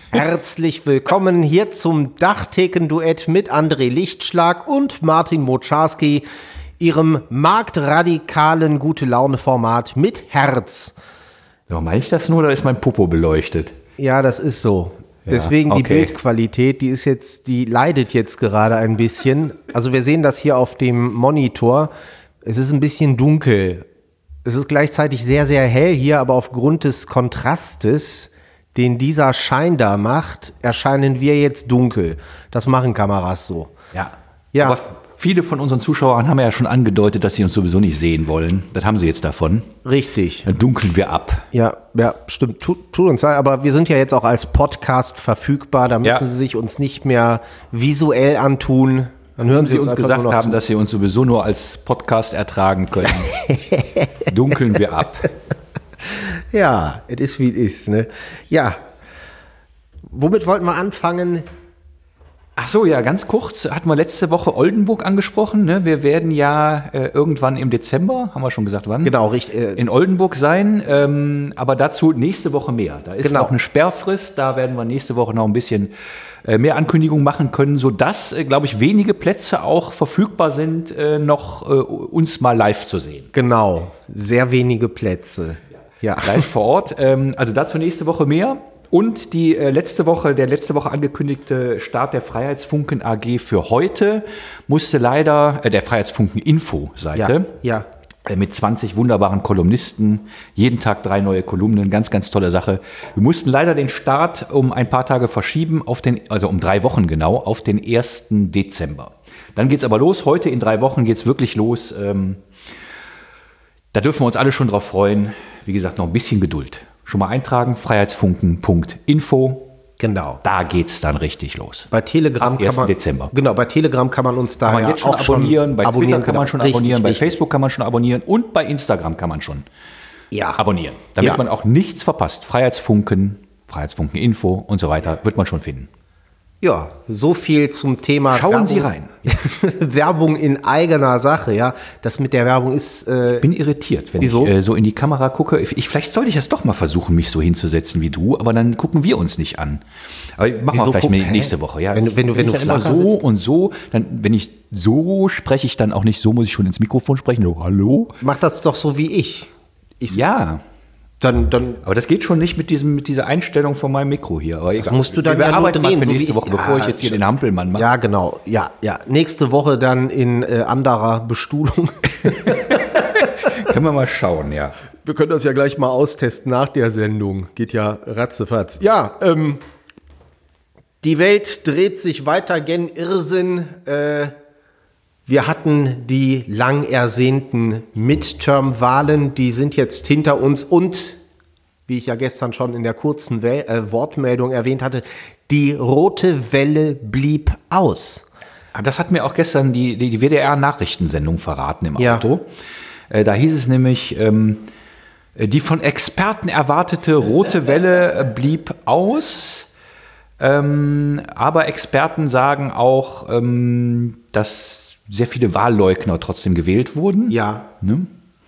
Herzlich willkommen hier zum Dachtheken-Duett mit André Lichtschlag und Martin Moczarski, ihrem marktradikalen Gute-Laune-Format mit Herz. So, meine ich das nur oder ist mein Popo beleuchtet? Ja, das ist so. Ja, Deswegen die okay. Bildqualität, die leidet jetzt gerade ein bisschen. Also wir sehen das hier auf dem Monitor. Es ist ein bisschen dunkel. Es ist gleichzeitig sehr, sehr hell hier, aber aufgrund des Kontrastes, den dieser Schein da macht, erscheinen wir jetzt dunkel. Das machen Kameras so. Ja. Aber viele von unseren Zuschauern haben ja schon angedeutet, dass sie uns sowieso nicht sehen wollen. Das haben sie jetzt davon. Richtig. Dann dunkeln wir ab. Ja, stimmt. Tut uns leid, aber wir sind ja jetzt auch als Podcast verfügbar. Da müssen Sie sich uns nicht mehr visuell antun. Dann hören Sie uns gesagt haben, dass Sie uns sowieso nur als Podcast ertragen können. Dunkeln wir ab. Ja, es ist wie es ist, ne? Ja. Womit wollten wir anfangen? Ach so, ja, ganz kurz. Hatten wir letzte Woche Oldenburg angesprochen. Ne? Wir werden ja irgendwann im Dezember, haben wir schon gesagt, wann? Genau, richtig. In Oldenburg sein, aber dazu nächste Woche mehr. Da ist noch eine Sperrfrist, da werden wir nächste Woche noch ein bisschen mehr Ankündigungen machen können, sodass, glaube ich, wenige Plätze auch verfügbar sind, noch uns mal live zu sehen. Genau, sehr wenige Plätze. Ja. Live vor Ort. Also dazu nächste Woche mehr. Und der letzte Woche angekündigte Start der Freiheitsfunken AG für heute musste leider, der Freiheitsfunken Info-Seite, mit 20 wunderbaren Kolumnisten, jeden Tag 3 neue Kolumnen, ganz, ganz tolle Sache. Wir mussten leider den Start um ein paar Tage verschieben, also um 3 Wochen genau, auf den 1. Dezember. Dann geht's aber los, heute in 3 Wochen geht's wirklich los. Da dürfen wir uns alle schon drauf freuen. Wie gesagt, noch ein bisschen Geduld. Schon mal eintragen, freiheitsfunken.info. Genau. Da geht's dann richtig los. Bei Telegram am 1. Dezember. Genau, bei Telegram kann man uns da kann man jetzt schon abonnieren, bei Twitter kann man schon abonnieren, bei richtig. Facebook kann man schon abonnieren und bei Instagram kann man schon abonnieren. Damit man auch nichts verpasst. Freiheitsfunken, Freiheitsfunken-Info und so weiter, wird man schon finden. Ja, so viel zum Thema Schauen Werbung. Sie rein. Werbung in eigener Sache, ja. Das mit der Werbung ist... Ich bin irritiert, wenn ich so in die Kamera gucke. Vielleicht sollte ich das doch mal versuchen, mich so hinzusetzen wie du, aber dann gucken wir uns nicht an. Aber machen wir vielleicht nächste Woche. Ja. Wenn du dann immer so und so, dann, wenn ich so spreche ich dann auch nicht, so muss ich schon ins Mikrofon sprechen. Oh, hallo? Mach das doch so wie ich. Ja. Dann, aber das geht schon nicht mit dieser Einstellung von meinem Mikro hier. Aber das musst du dann wir arbeiten drehen, mal für nächste Woche, bevor ich jetzt hier den Hampelmann mache. Ja, genau. Ja. Nächste Woche dann in anderer Bestuhlung. Können wir mal schauen, ja. Wir können das ja gleich mal austesten nach der Sendung. Geht ja ratzefatz. Ja, die Welt dreht sich weiter gen Irrsinn. Wir hatten die lang ersehnten Midterm-Wahlen, die sind jetzt hinter uns und, wie ich ja gestern schon in der kurzen Wortmeldung erwähnt hatte, die rote Welle blieb aus. Das hat mir auch gestern die WDR-Nachrichtensendung verraten im Auto. Da hieß es nämlich, die von Experten erwartete rote Welle blieb aus. Aber Experten sagen auch, dass sehr viele Wahlleugner trotzdem gewählt wurden. Ja. Ne?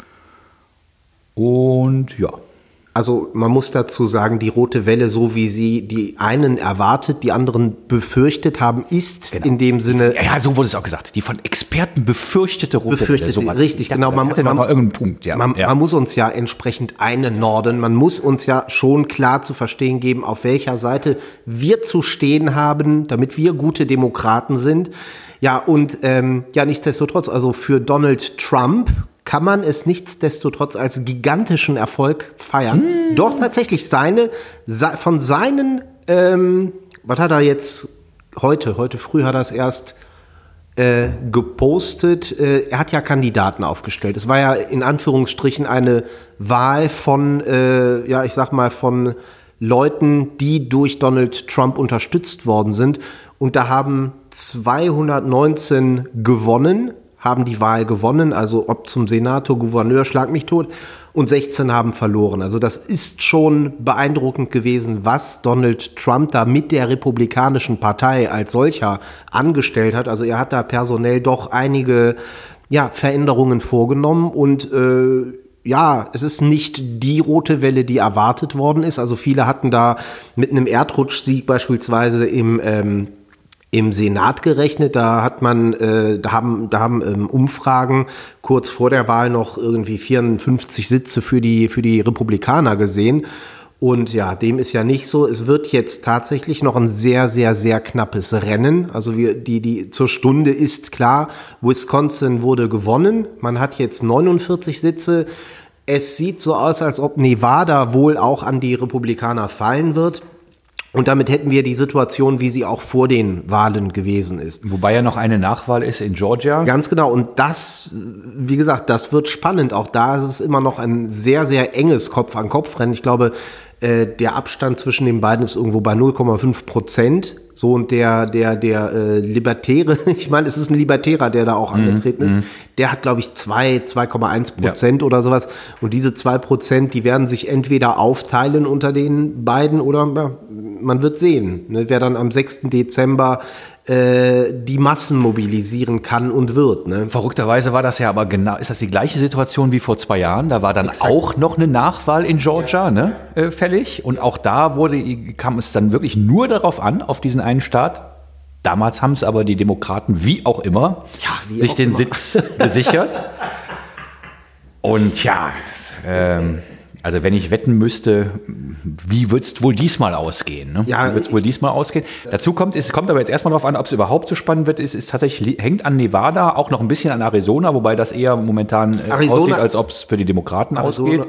Und ja. Also man muss dazu sagen, die rote Welle, so wie sie die einen erwartet, die anderen befürchtet haben, ist in dem Sinne... Ja, so wurde es auch gesagt. Die von Experten befürchtete rote Welle. Sowas. Richtig, genau. Man hatte noch irgendeinen Punkt. Ja. Man muss uns ja entsprechend einnorden. Man muss uns ja schon klar zu verstehen geben, auf welcher Seite wir zu stehen haben, damit wir gute Demokraten sind. Ja, und nichtsdestotrotz, also für Donald Trump kann man es nichtsdestotrotz als gigantischen Erfolg feiern. Doch tatsächlich von seinen, was hat er jetzt heute früh hat er es erst gepostet, er hat ja Kandidaten aufgestellt. Es war ja in Anführungsstrichen eine Wahl von, von Leuten, die durch Donald Trump unterstützt worden sind. Und da haben 219 haben die Wahl gewonnen, also ob zum Senator, Gouverneur, schlag mich tot, und 16 haben verloren. Also das ist schon beeindruckend gewesen, was Donald Trump da mit der Republikanischen Partei als solcher angestellt hat. Also er hat da personell doch einige Veränderungen vorgenommen und ja, es ist nicht die rote Welle, die erwartet worden ist. Also viele hatten da mit einem Erdrutschsieg beispielsweise im Senat gerechnet. Da haben Umfragen kurz vor der Wahl noch irgendwie 54 Sitze für die Republikaner gesehen. Und ja, dem ist ja nicht so. Es wird jetzt tatsächlich noch ein sehr, sehr, sehr knappes Rennen. Also zur Stunde ist klar, Wisconsin wurde gewonnen. Man hat jetzt 49 Sitze. Es sieht so aus, als ob Nevada wohl auch an die Republikaner fallen wird. Und damit hätten wir die Situation, wie sie auch vor den Wahlen gewesen ist. Wobei ja noch eine Nachwahl ist in Georgia. Ganz genau. Und das, wie gesagt, das wird spannend. Auch da ist es immer noch ein sehr, sehr enges Kopf-an-Kopf-Rennen. Ich glaube, der Abstand zwischen den beiden ist irgendwo bei 0,5%. So, und der Libertäre, ich meine, es ist ein Libertärer, der da auch angetreten ist, der hat, glaube ich, 2,1% oder sowas. Und diese 2%, die werden sich entweder aufteilen unter den beiden oder man wird sehen, ne, wer dann am 6. Dezember die Massen mobilisieren kann und wird. Ne? Verrückterweise war das ja aber genau, ist das die gleiche Situation wie vor 2 Jahren? Da war dann auch noch eine Nachwahl in Georgia, ne, fällig. Und auch da kam es dann wirklich nur darauf an, auf diesen einen Staat. Damals haben es aber die Demokraten, wie auch immer, sich den Sitz gesichert. Und ja, also wenn ich wetten müsste, wie wird es wohl diesmal ausgehen? Ne? Ja, wie wird es wohl diesmal ausgehen? Dazu kommt aber jetzt erstmal darauf an, ob es überhaupt so spannend wird. Es ist tatsächlich, hängt an Nevada, auch noch ein bisschen an Arizona, wobei das eher momentan aussieht, als ob es für die Demokraten ausgeht.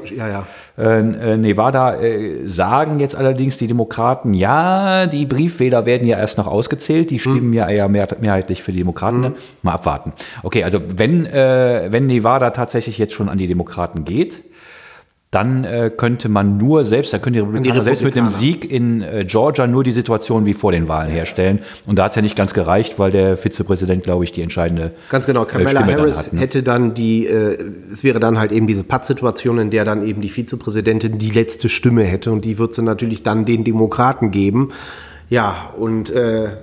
Nevada sagen jetzt allerdings die Demokraten, ja, die Briefwähler werden ja erst noch ausgezählt, die stimmen ja eher mehrheitlich für die Demokraten. Ne? Mal abwarten. Okay, also wenn Nevada tatsächlich jetzt schon an die Demokraten geht, dann könnte die Republikaner selbst mit einem Sieg in Georgia nur die Situation wie vor den Wahlen herstellen. Und da hat es ja nicht ganz gereicht, weil der Vizepräsident, glaube ich, die entscheidende ganz genau, Kamala Stimme Harris dann hat, ne? hätte dann es wäre dann halt eben diese Pattsituation, in der dann eben die Vizepräsidentin die letzte Stimme hätte. Und die wird sie natürlich dann den Demokraten geben. Ja, und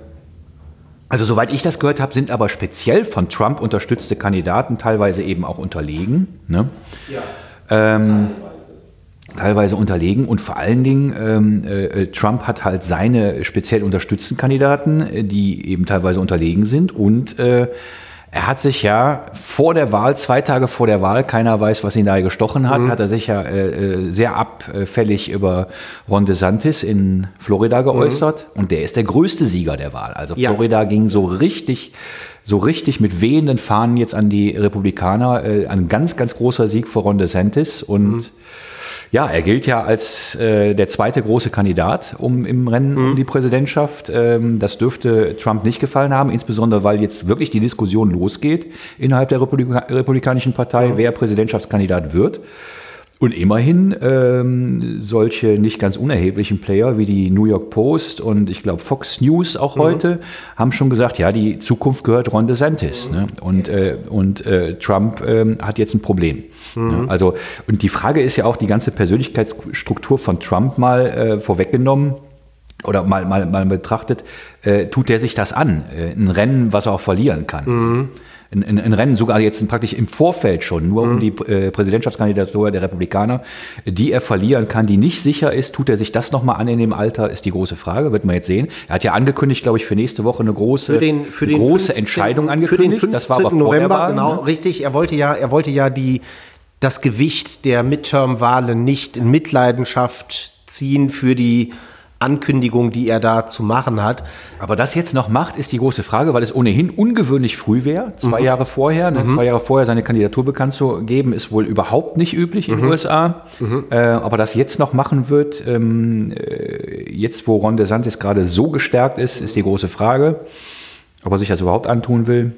also soweit ich das gehört habe, sind aber speziell von Trump unterstützte Kandidaten teilweise eben auch unterlegen. Ne? Ja. Teilweise unterlegen und vor allen Dingen Trump hat halt seine speziell unterstützten Kandidaten, die eben teilweise unterlegen sind und er hat sich ja vor der Wahl, 2 Tage vor der Wahl, keiner weiß, was ihn da gestochen hat, hat er sich ja sehr abfällig über Ron DeSantis in Florida geäußert und der ist der größte Sieger der Wahl. Also Florida ging so richtig mit wehenden Fahnen jetzt an die Republikaner, ein ganz, ganz großer Sieg für Ron DeSantis und ja, er gilt ja als der zweite große Kandidat im Rennen um die Präsidentschaft. Das dürfte Trump nicht gefallen haben, insbesondere weil jetzt wirklich die Diskussion losgeht innerhalb der Republikanischen Partei, wer Präsidentschaftskandidat wird. Und immerhin solche nicht ganz unerheblichen Player wie die New York Post und ich glaube Fox News auch heute haben schon gesagt, ja, die Zukunft gehört Ron DeSantis. Ne? Und Trump hat jetzt ein Problem. Ne? Also, und die Frage ist ja auch, die ganze Persönlichkeitsstruktur von Trump mal vorweggenommen oder mal betrachtet, tut er sich das an? Ein Rennen, was er auch verlieren kann. Ein Rennen sogar jetzt praktisch im Vorfeld schon, nur um die Präsidentschaftskandidatur der Republikaner, die er verlieren kann, die nicht sicher ist. Tut er sich das nochmal an in dem Alter, ist die große Frage, wird man jetzt sehen. Er hat ja angekündigt, glaube ich, für nächste Woche eine große Entscheidung angekündigt. Für den 15. Das war aber November, Wahl, genau, ne? Richtig. Er wollte ja das Gewicht der Midterm-Wahlen nicht in Mitleidenschaft ziehen für die Ankündigung, die er da zu machen hat. Aber das jetzt noch macht, ist die große Frage, weil es ohnehin ungewöhnlich früh wäre, 2 Jahre vorher. Ne? 2 Jahre vorher seine Kandidatur bekannt zu geben, ist wohl überhaupt nicht üblich in den USA. Aber das jetzt noch machen wird, jetzt wo Ron DeSantis gerade so gestärkt ist die große Frage, ob er sich das überhaupt antun will.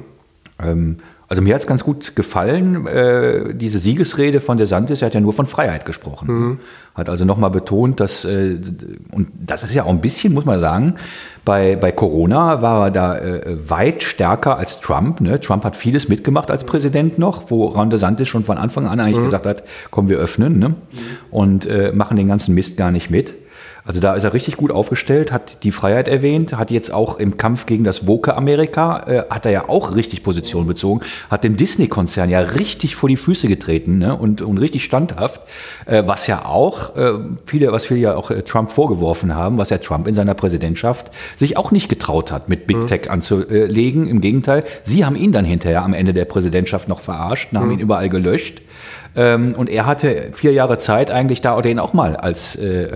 Also mir hat es ganz gut gefallen, diese Siegesrede von DeSantis, er hat ja nur von Freiheit gesprochen. Hat also nochmal betont, dass, und das ist ja auch ein bisschen, muss man sagen, bei Corona war er da weit stärker als Trump. Ne? Trump hat vieles mitgemacht als Präsident noch, wo Ron DeSantis schon von Anfang an eigentlich gesagt hat, komm, wir öffnen, ne? Und machen den ganzen Mist gar nicht mit. Also da ist er richtig gut aufgestellt, hat die Freiheit erwähnt, hat jetzt auch im Kampf gegen das Woke-Amerika, hat er ja auch richtig Position bezogen, hat den Disney-Konzern ja richtig vor die Füße getreten, ne? und richtig standhaft, was ja auch was viele ja auch Trump vorgeworfen haben, was ja Trump in seiner Präsidentschaft sich auch nicht getraut hat, mit Big Tech anzulegen. Im Gegenteil, sie haben ihn dann hinterher am Ende der Präsidentschaft noch verarscht, haben ihn überall gelöscht. Und er hatte 4 Jahre Zeit, eigentlich da den auch mal als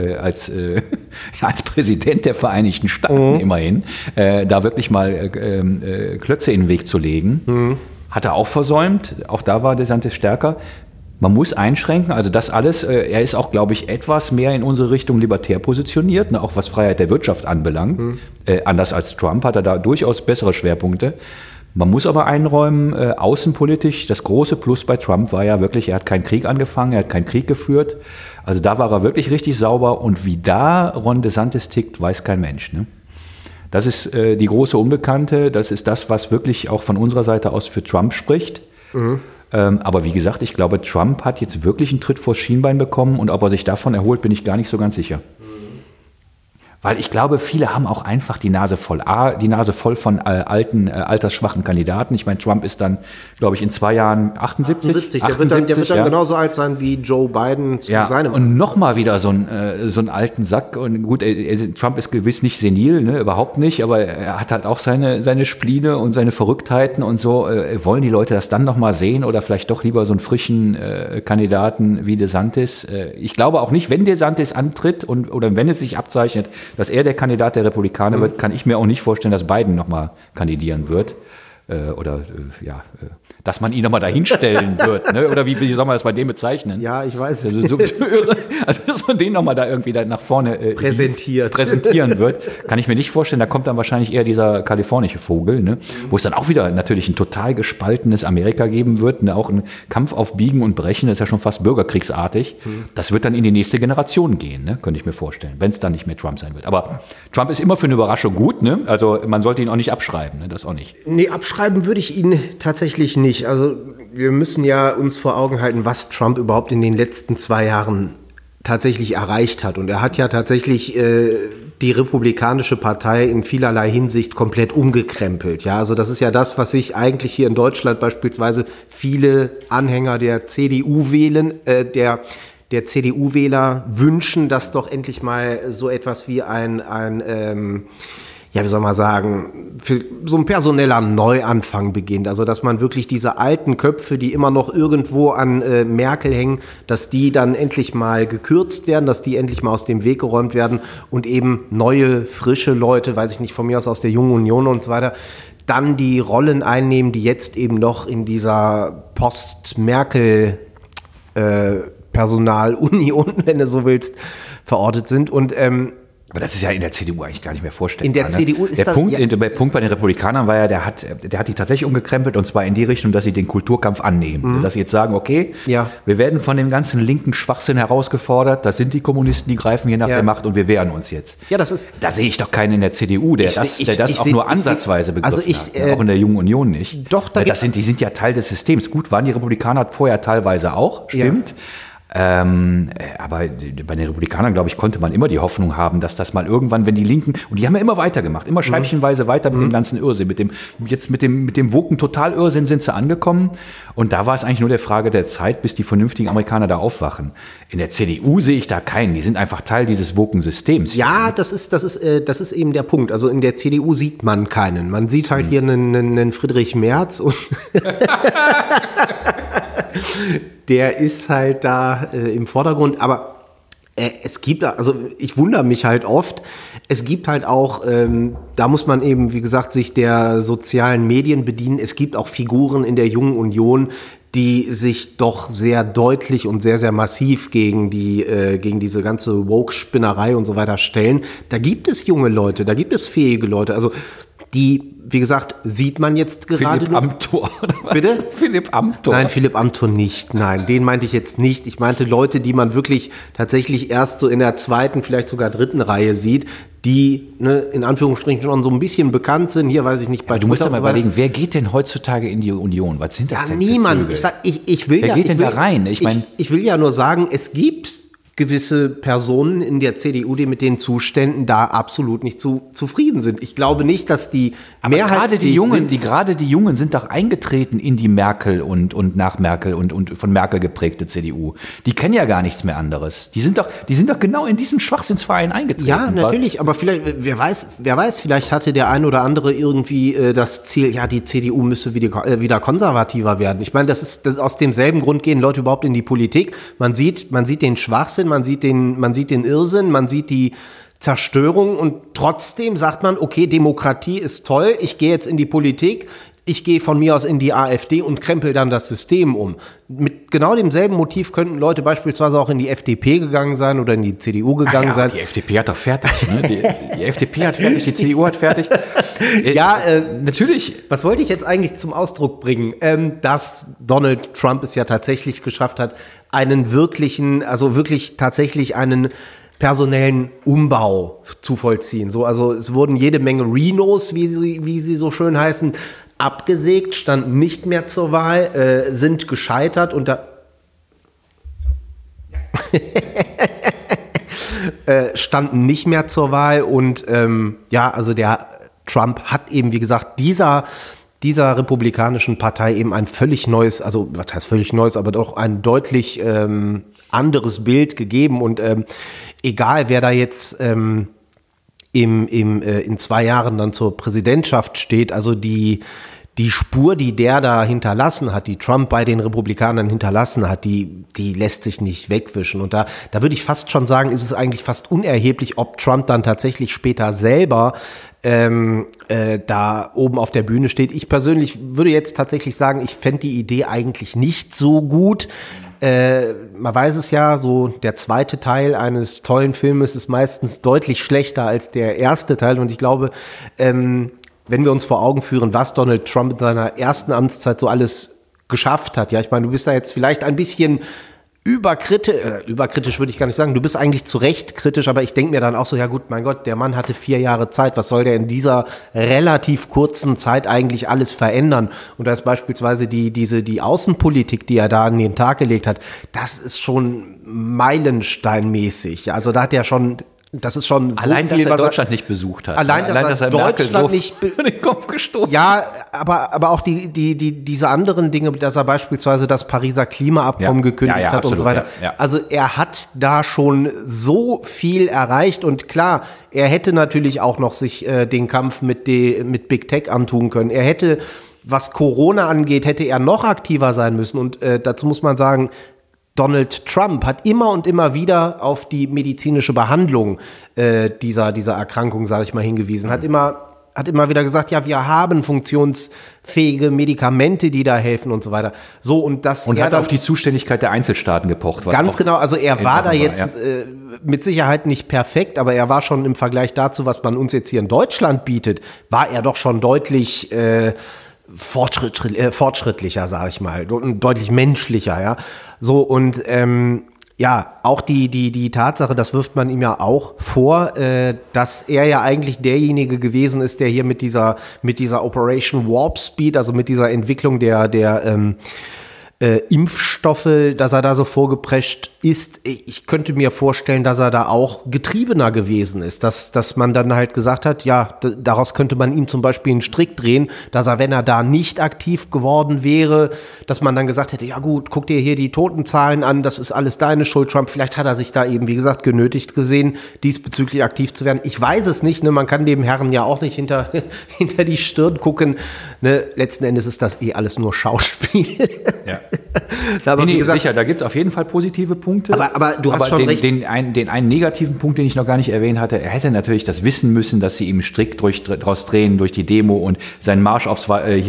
Präsident der Vereinigten Staaten immerhin, da wirklich mal Klötze in den Weg zu legen. Hat er auch versäumt, auch da war DeSantis stärker. Man muss einschränken, also das alles, er ist auch, glaube ich, etwas mehr in unsere Richtung libertär positioniert, ne, auch was Freiheit der Wirtschaft anbelangt. Anders als Trump hat er da durchaus bessere Schwerpunkte. Man muss aber einräumen, außenpolitisch, das große Plus bei Trump war ja wirklich, er hat keinen Krieg angefangen, er hat keinen Krieg geführt. Also da war er wirklich richtig sauber. Und wie da Ron DeSantis tickt, weiß kein Mensch. Ne? Das ist die große Unbekannte. Das ist das, was wirklich auch von unserer Seite aus für Trump spricht. Aber wie gesagt, ich glaube, Trump hat jetzt wirklich einen Tritt vors Schienbein bekommen. Und ob er sich davon erholt, bin ich gar nicht so ganz sicher. Weil ich glaube, viele haben auch einfach die Nase voll von altersschwachen Kandidaten. Ich meine, Trump ist dann, glaube ich, in 2 Jahren 78. Der wird dann genauso alt sein wie Joe Biden zu seinem. Und nochmal wieder so einen alten Sack. Und gut, Trump ist gewiss nicht senil, ne, überhaupt nicht, aber er hat halt auch seine Spline und seine Verrücktheiten und so. Wollen die Leute das dann nochmal sehen oder vielleicht doch lieber so einen frischen Kandidaten wie DeSantis? Ich glaube auch nicht, wenn DeSantis antritt oder wenn es sich abzeichnet, dass er der Kandidat der Republikaner wird, kann ich mir auch nicht vorstellen, dass Biden nochmal kandidieren wird. Dass man ihn nochmal dahinstellen wird. Ne? Oder wie soll man das bei dem bezeichnen? Ja, ich weiß es. Also, dass man den nochmal da irgendwie nach vorne präsentieren wird, kann ich mir nicht vorstellen. Da kommt dann wahrscheinlich eher dieser kalifornische Vogel, ne? Wo es dann auch wieder natürlich ein total gespaltenes Amerika geben wird. Ne? Auch ein Kampf auf Biegen und Brechen, das ist ja schon fast bürgerkriegsartig. Das wird dann in die nächste Generation gehen, ne? Könnte ich mir vorstellen, wenn es dann nicht mehr Trump sein wird. Aber Trump ist immer für eine Überraschung gut. Ne? Also man sollte ihn auch nicht abschreiben, ne? Das auch nicht. Nee, abschreiben würde ich ihn tatsächlich nicht. Also wir müssen ja uns vor Augen halten, was Trump überhaupt in den letzten 2 Jahren tatsächlich erreicht hat. Und er hat ja tatsächlich die Republikanische Partei in vielerlei Hinsicht komplett umgekrempelt. Ja, also das ist ja das, was sich eigentlich hier in Deutschland beispielsweise viele Anhänger der CDU wählen, der CDU-Wähler wünschen, dass doch endlich mal so etwas wie wie soll man sagen, für so ein personeller Neuanfang beginnt. Also, dass man wirklich diese alten Köpfe, die immer noch irgendwo an Merkel hängen, dass die dann endlich mal gekürzt werden, dass die endlich mal aus dem Weg geräumt werden und eben neue, frische Leute, weiß ich nicht, von mir aus der Jungen Union und so weiter, dann die Rollen einnehmen, die jetzt eben noch in dieser Post-Merkel Personalunion, wenn du so willst, verortet sind. Und aber das ist ja in der CDU eigentlich gar nicht mehr vorstellbar. In der CDU ist der Punkt bei den Republikanern war ja, der hat die tatsächlich umgekrempelt, und zwar in die Richtung, dass sie den Kulturkampf annehmen. Dass sie jetzt sagen, okay, wir werden von dem ganzen linken Schwachsinn herausgefordert, das sind die Kommunisten, die greifen hier nach der Macht und wir wehren uns jetzt. Ja, da sehe ich doch keinen in der CDU, der das auch nur ansatzweise begriffen hat. Auch in der Jungen Union nicht. Doch, die sind ja Teil des Systems. Gut, waren die Republikaner vorher teilweise auch, stimmt. Ja. Aber bei den Republikanern, glaube ich, konnte man immer die Hoffnung haben, dass das mal irgendwann, wenn die Linken, und die haben ja immer weitergemacht, immer scheibchenweise weiter mit dem ganzen Irrsinn, mit dem Woken Total-Irrsinn sind sie angekommen, und da war es eigentlich nur der Frage der Zeit, bis die vernünftigen Amerikaner da aufwachen. In der CDU sehe ich da keinen, die sind einfach Teil dieses Woken-Systems. Ja, das ist eben der Punkt. Also in der CDU sieht man keinen. Man sieht halt hier einen Friedrich Merz und der ist halt da im Vordergrund, aber es gibt, also ich wundere mich halt oft, es gibt halt auch, da muss man eben, wie gesagt, sich der sozialen Medien bedienen, es gibt auch Figuren in der Jungen Union, die sich doch sehr deutlich und sehr, sehr massiv gegen diese ganze Woke-Spinnerei und so weiter stellen. Da gibt es junge Leute, da gibt es fähige Leute, also die, wie gesagt, sieht man jetzt gerade. Philipp Amthor, oder was? Bitte? Philipp Amthor. Nein, Philipp Amthor nicht. Nein, den meinte ich jetzt nicht. Ich meinte Leute, die man wirklich tatsächlich erst so in der 2., vielleicht sogar 3. Reihe sieht, die, ne, in Anführungsstrichen schon so ein bisschen bekannt sind. Hier weiß ich nicht, bei du musst ja mal überlegen, wer geht denn heutzutage in die Union? Was sind das denn? Ja, niemand. Ich will wer geht denn da rein? Ich will ja nur sagen, es gibt gewisse Personen in der CDU, die mit den Zuständen da absolut nicht zufrieden sind. Ich glaube nicht, dass die gerade die Jungen sind doch eingetreten in die Merkel und nach Merkel und von Merkel geprägte CDU. Die kennen ja gar nichts mehr anderes. Die sind doch genau in diesen Schwachsinnsverein eingetreten. Ja, natürlich, aber vielleicht, wer weiß, vielleicht hatte der ein oder andere irgendwie das Ziel, ja, die CDU müsse wieder konservativer werden. Ich meine, das ist aus demselben Grund gehen Leute überhaupt in die Politik. Man sieht den Schwachsinn, man sieht den Irrsinn, man sieht die Zerstörung und trotzdem sagt man, okay, Demokratie ist toll, ich gehe jetzt in die Politik, ich gehe von mir aus in die AfD und krempel dann das System um. Mit genau demselben Motiv könnten Leute beispielsweise auch in die FDP gegangen sein oder in die CDU gegangen sein. Die FDP hat doch fertig, ne? Die FDP hat fertig, die CDU hat fertig. Ja, natürlich. Was wollte ich jetzt eigentlich zum Ausdruck bringen? Dass Donald Trump es ja tatsächlich geschafft hat, wirklich tatsächlich einen personellen Umbau zu vollziehen. Also es wurden jede Menge Rhinos, wie sie so schön heißen, abgesägt, standen nicht mehr zur Wahl, sind gescheitert und standen nicht mehr zur Wahl und also der Trump hat eben, wie gesagt, dieser republikanischen Partei eben ein völlig neues, also was heißt völlig neues, aber doch ein deutlich anderes Bild gegeben und egal wer da jetzt in 2 Jahren dann zur Präsidentschaft steht, also die Spur, die der da hinterlassen hat, die Trump bei den Republikanern hinterlassen hat, die lässt sich nicht wegwischen. Und da würde ich fast schon sagen, ist es eigentlich fast unerheblich, ob Trump dann tatsächlich später selber da oben auf der Bühne steht. Ich persönlich würde jetzt tatsächlich sagen, ich fände die Idee eigentlich nicht so gut. Man weiß es ja, so der zweite Teil eines tollen Filmes ist meistens deutlich schlechter als der erste Teil. Und ich glaube, wenn wir uns vor Augen führen, was Donald Trump in seiner ersten Amtszeit so alles geschafft hat. Ja, ich meine, du bist da jetzt vielleicht ein bisschen überkritisch würde ich gar nicht sagen. Du bist eigentlich zu Recht kritisch, aber ich denke mir dann auch so, ja gut, mein Gott, der Mann hatte 4 Jahre Zeit. Was soll der in dieser relativ kurzen Zeit eigentlich alles verändern? Und da ist beispielsweise die Außenpolitik, die er da an den Tag gelegt hat, das ist schon meilensteinmäßig. Also da hat er schon... Das ist schon so allein, viel, dass er Deutschland nicht besucht hat. Allein, dass er Deutschland nicht den Kopf gestoßen. Ja, aber auch diese anderen Dinge, dass er beispielsweise das Pariser Klimaabkommen gekündigt hat absolut, und so weiter. Ja. Also er hat da schon so viel erreicht und klar, er hätte natürlich auch noch sich den Kampf mit Big Tech antun können. Er hätte, was Corona angeht, hätte er noch aktiver sein müssen und dazu muss man sagen, Donald Trump hat immer und immer wieder auf die medizinische Behandlung dieser Erkrankung, sage ich mal, hingewiesen. Hat immer wieder gesagt, ja, wir haben funktionsfähige Medikamente, die da helfen und so weiter. So und hat auf die Zuständigkeit der Einzelstaaten gepocht. Ganz genau. Also er war da jetzt mit Sicherheit nicht perfekt, aber er war schon im Vergleich dazu, was man uns jetzt hier in Deutschland bietet, war er doch schon deutlich fortschrittlicher, sage ich mal, deutlich menschlicher, ja. So und auch die Tatsache, das wirft man ihm ja auch vor, dass er ja eigentlich derjenige gewesen ist, der hier mit dieser Operation Warp Speed, also mit dieser Entwicklung der Impfstoffe, dass er da so vorgeprescht ist. Ich könnte mir vorstellen, dass er da auch getriebener gewesen ist, dass man dann halt gesagt hat, ja, daraus könnte man ihm zum Beispiel einen Strick drehen, dass er, wenn er da nicht aktiv geworden wäre, dass man dann gesagt hätte, ja gut, guck dir hier die Totenzahlen an, das ist alles deine Schuld, Trump. Vielleicht hat er sich da eben, wie gesagt, genötigt gesehen, diesbezüglich aktiv zu werden. Ich weiß es nicht, ne? Man kann dem Herrn ja auch nicht hinter die Stirn gucken. Ne? Letzten Endes ist das alles nur Schauspiel. Ja. Aber wie gesagt, sicher, da gibt es auf jeden Fall positive Punkte. Aber du hast schon recht. Den einen negativen Punkt, den ich noch gar nicht erwähnt hatte, er hätte natürlich das wissen müssen, dass sie ihm Strick draus drehen durch die Demo und seinen Marsch aufs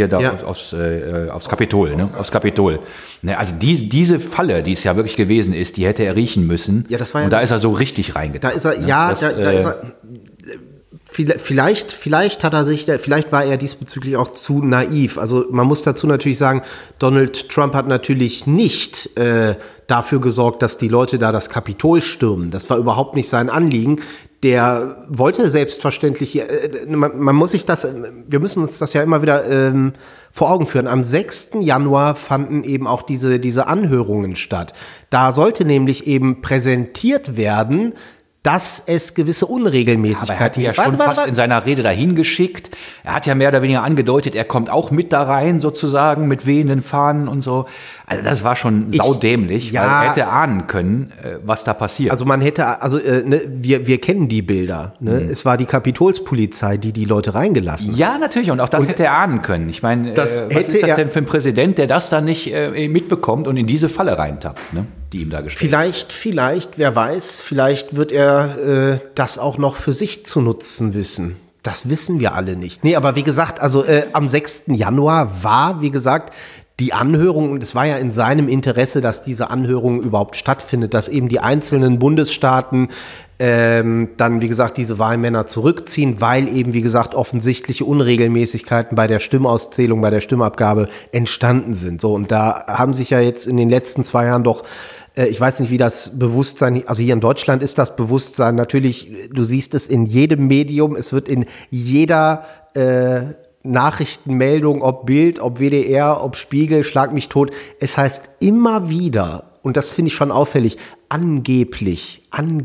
Kapitol. Ne? Aufs Kapitol. Ne, also diese Falle, die es ja wirklich gewesen ist, die hätte er riechen müssen. Ja, das war und da ist er so richtig reingetan. Da ist er, ja, da ist er. Vielleicht war er diesbezüglich auch zu naiv. Also man muss dazu natürlich sagen, Donald Trump hat natürlich nicht dafür gesorgt, dass die Leute da das Kapitol stürmen. Das war überhaupt nicht sein Anliegen. Der wollte selbstverständlich, wir müssen uns das ja immer wieder vor Augen führen. Am 6. Januar fanden eben auch diese Anhörungen statt. Da sollte nämlich eben präsentiert werden, dass es gewisse Unregelmäßigkeiten gibt. Aber er hat ja schon fast in seiner Rede dahin geschickt. Er hat ja mehr oder weniger angedeutet, er kommt auch mit da rein sozusagen mit wehenden Fahnen und so. Also das war schon saudämlich, weil er hätte ahnen können, was da passiert. Also wir kennen die Bilder. Ne? Es war die Kapitolspolizei, die Leute reingelassen hat. Ja, natürlich. Und auch das hätte er ahnen können. Ich meine, was ist das denn für ein Präsident, der das dann nicht mitbekommt und in diese Falle reintappt, ne? Die ihm da gestellt wird? Vielleicht, wer weiß, vielleicht wird er das auch noch für sich zu nutzen wissen. Das wissen wir alle nicht. Nee, aber wie gesagt, also am 6. Januar war, wie gesagt, die Anhörung, und es war ja in seinem Interesse, dass diese Anhörung überhaupt stattfindet, dass eben die einzelnen Bundesstaaten dann, wie gesagt, diese Wahlmänner zurückziehen, weil eben, wie gesagt, offensichtliche Unregelmäßigkeiten bei der Stimmauszählung, bei der Stimmabgabe entstanden sind. So, und da haben sich ja jetzt in den letzten 2 Jahren doch ich weiß nicht, wie das Bewusstsein, also hier in Deutschland ist das Bewusstsein natürlich, du siehst es in jedem Medium, es wird in jeder Nachrichtenmeldung, ob Bild, ob WDR, ob Spiegel, schlag mich tot. Es heißt immer wieder, und das finde ich schon auffällig, angeblich.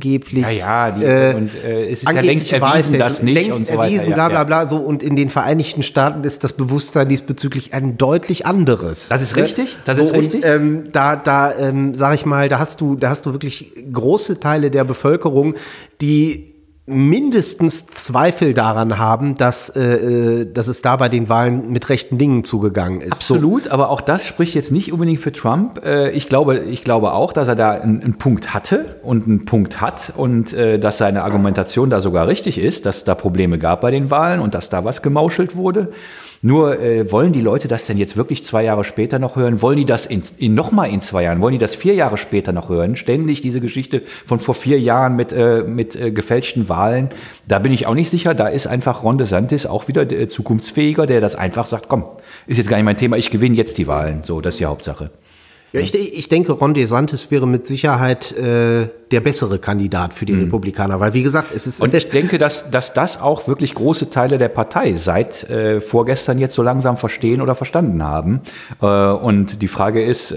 Es ist ja längst erwiesen, das nicht längst und so weiter. Erwiesen, bla bla bla, so, und in den Vereinigten Staaten ist das Bewusstsein diesbezüglich ein deutlich anderes. Das ist richtig, das ist richtig. Und sag ich mal, da hast du wirklich große Teile der Bevölkerung, die mindestens Zweifel daran haben, dass es da bei den Wahlen mit rechten Dingen zugegangen ist. Absolut, aber auch das spricht jetzt nicht unbedingt für Trump. Ich glaube auch, dass er da einen Punkt hatte und einen Punkt hat und dass seine Argumentation da sogar richtig ist, dass da Probleme gab bei den Wahlen und dass da was gemauschelt wurde. Nur wollen die Leute das denn jetzt wirklich 2 Jahre später noch hören? Wollen die das nochmal in 2 Jahren? Wollen die das 4 Jahre später noch hören? Ständig diese Geschichte von vor 4 Jahren mit gefälschten Wahlen. Da bin ich auch nicht sicher. Da ist einfach Ron DeSantis auch wieder zukunftsfähiger, der das einfach sagt, komm, ist jetzt gar nicht mein Thema, ich gewinne jetzt die Wahlen. So, das ist die Hauptsache. Ja, ich denke, Ron DeSantis wäre mit Sicherheit der bessere Kandidat für die Republikaner, weil wie gesagt, es ist... Und ich denke, dass das auch wirklich große Teile der Partei seit vorgestern jetzt so langsam verstehen oder verstanden haben. Und die Frage ist,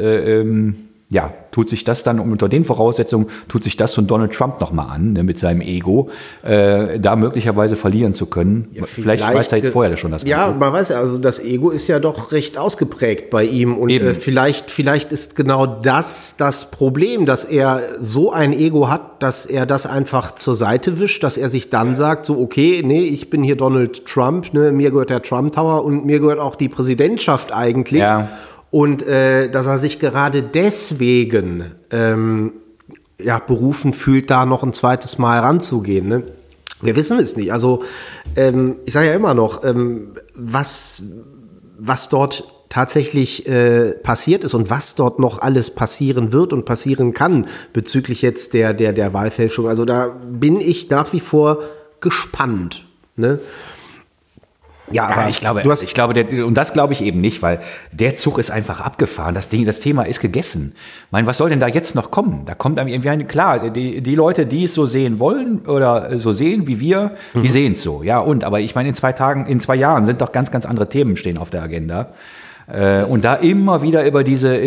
tut sich das dann unter den Voraussetzungen, tut sich das so ein Donald Trump nochmal an, ne, mit seinem Ego, da möglicherweise verlieren zu können. Ja, vielleicht weiß er jetzt vorher schon das. Ja, man weiß ja, also das Ego ist ja doch recht ausgeprägt bei ihm und vielleicht ist genau das Problem, dass er so ein Ego hat, dass er das einfach zur Seite wischt, dass er sich dann sagt, so okay, nee, ich bin hier Donald Trump, ne, mir gehört der Trump Tower und mir gehört auch die Präsidentschaft eigentlich. Ja. Und dass er sich gerade deswegen berufen fühlt, da noch ein zweites Mal ranzugehen. Ne? Wir wissen es nicht. Also ich sage ja immer noch, was dort tatsächlich passiert ist und was dort noch alles passieren wird und passieren kann bezüglich jetzt der Wahlfälschung. Also da bin ich nach wie vor gespannt. Ne? Ja, aber ich glaube, und das glaube ich eben nicht, weil der Zug ist einfach abgefahren. Das Thema ist gegessen. Ich meine, was soll denn da jetzt noch kommen? Da kommt einem irgendwie klar, die Leute, die es so sehen wollen oder so sehen wie wir, die sehen es so. Ja, aber ich meine, in 2 Jahren sind doch ganz, ganz andere Themen stehen auf der Agenda. Und da immer wieder über diesen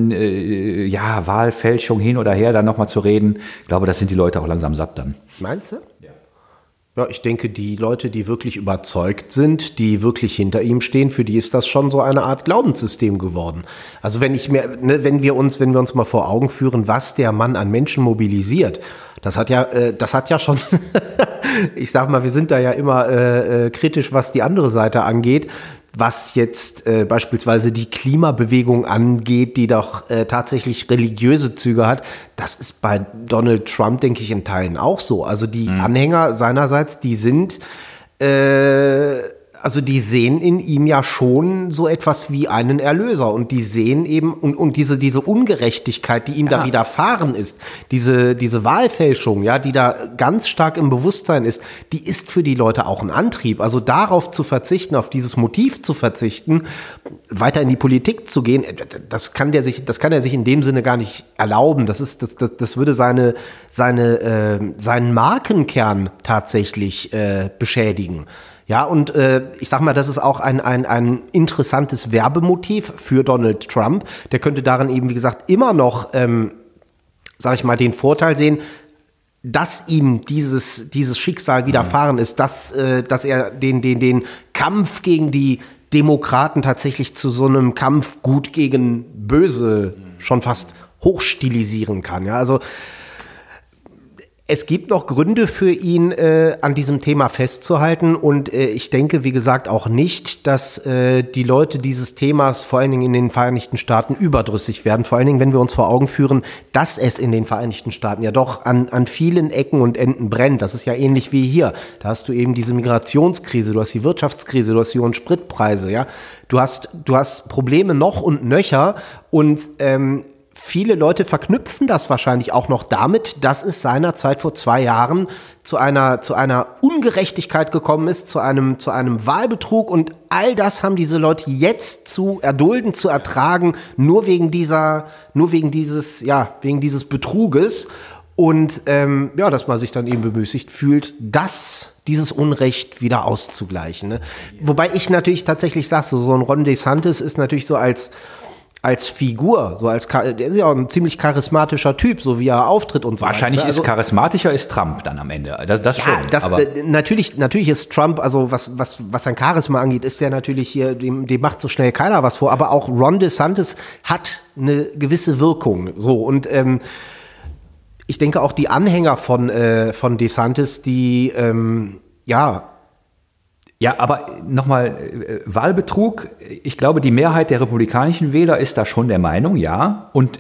Wahlfälschung hin oder her dann nochmal zu reden, ich glaube, das sind die Leute auch langsam satt dann. Meinst du? Ja, ich denke, die Leute, die wirklich überzeugt sind, die wirklich hinter ihm stehen, für die ist das schon so eine Art Glaubenssystem geworden. Also wenn wir uns mal vor Augen führen, was der Mann an Menschen mobilisiert, das hat ja schon, ich sag mal, wir sind da ja immer kritisch, was die andere Seite angeht, was jetzt beispielsweise die Klimabewegung angeht, die doch tatsächlich religiöse Züge hat. Das ist bei Donald Trump, denke ich, in Teilen auch so. Also die Anhänger seinerseits, die sind Also die sehen in ihm ja schon so etwas wie einen Erlöser und die sehen eben und diese Ungerechtigkeit, die ihm da widerfahren ist, diese Wahlfälschung, ja, die da ganz stark im Bewusstsein ist, die ist für die Leute auch ein Antrieb. Also darauf zu verzichten, auf dieses Motiv zu verzichten, weiter in die Politik zu gehen, das kann er sich in dem Sinne gar nicht erlauben. Das würde seinen Markenkern tatsächlich beschädigen. Ja, und ich sag mal, das ist auch ein interessantes Werbemotiv für Donald Trump. Der könnte darin eben, wie gesagt, immer noch, sag ich mal, den Vorteil sehen, dass ihm dieses Schicksal widerfahren ist, dass er den Kampf gegen die Demokraten tatsächlich zu so einem Kampf gut gegen böse schon fast hochstilisieren kann. Ja, also es gibt noch Gründe für ihn, an diesem Thema festzuhalten und ich denke, wie gesagt, auch nicht, dass die Leute dieses Themas vor allen Dingen in den Vereinigten Staaten überdrüssig werden. Vor allen Dingen, wenn wir uns vor Augen führen, dass es in den Vereinigten Staaten ja doch an vielen Ecken und Enden brennt. Das ist ja ähnlich wie hier. Da hast du eben diese Migrationskrise, du hast die Wirtschaftskrise, du hast die hohen Spritpreise. Ja, du hast Probleme noch und nöcher und viele Leute verknüpfen das wahrscheinlich auch noch damit, dass es seinerzeit vor 2 Jahren zu einer Ungerechtigkeit gekommen ist, zu einem Wahlbetrug und all das haben diese Leute jetzt zu erdulden, zu ertragen, wegen dieses Betruges und dass man sich dann eben bemüßigt fühlt, dieses Unrecht wieder auszugleichen. Ne? Wobei ich natürlich tatsächlich sage, so ein Ron DeSantis ist natürlich so als Figur, der ist ja auch ein ziemlich charismatischer Typ, so wie er auftritt und so. Wahrscheinlich ist charismatischer ist Trump dann am Ende. Das schon. Aber natürlich ist Trump, also was sein Charisma angeht, ist der natürlich hier, dem macht so schnell keiner was vor. Aber auch Ron DeSantis hat eine gewisse Wirkung. So und ich denke auch die Anhänger von DeSantis, die Ja, aber nochmal, Wahlbetrug, ich glaube, die Mehrheit der republikanischen Wähler ist da schon der Meinung, ja. Und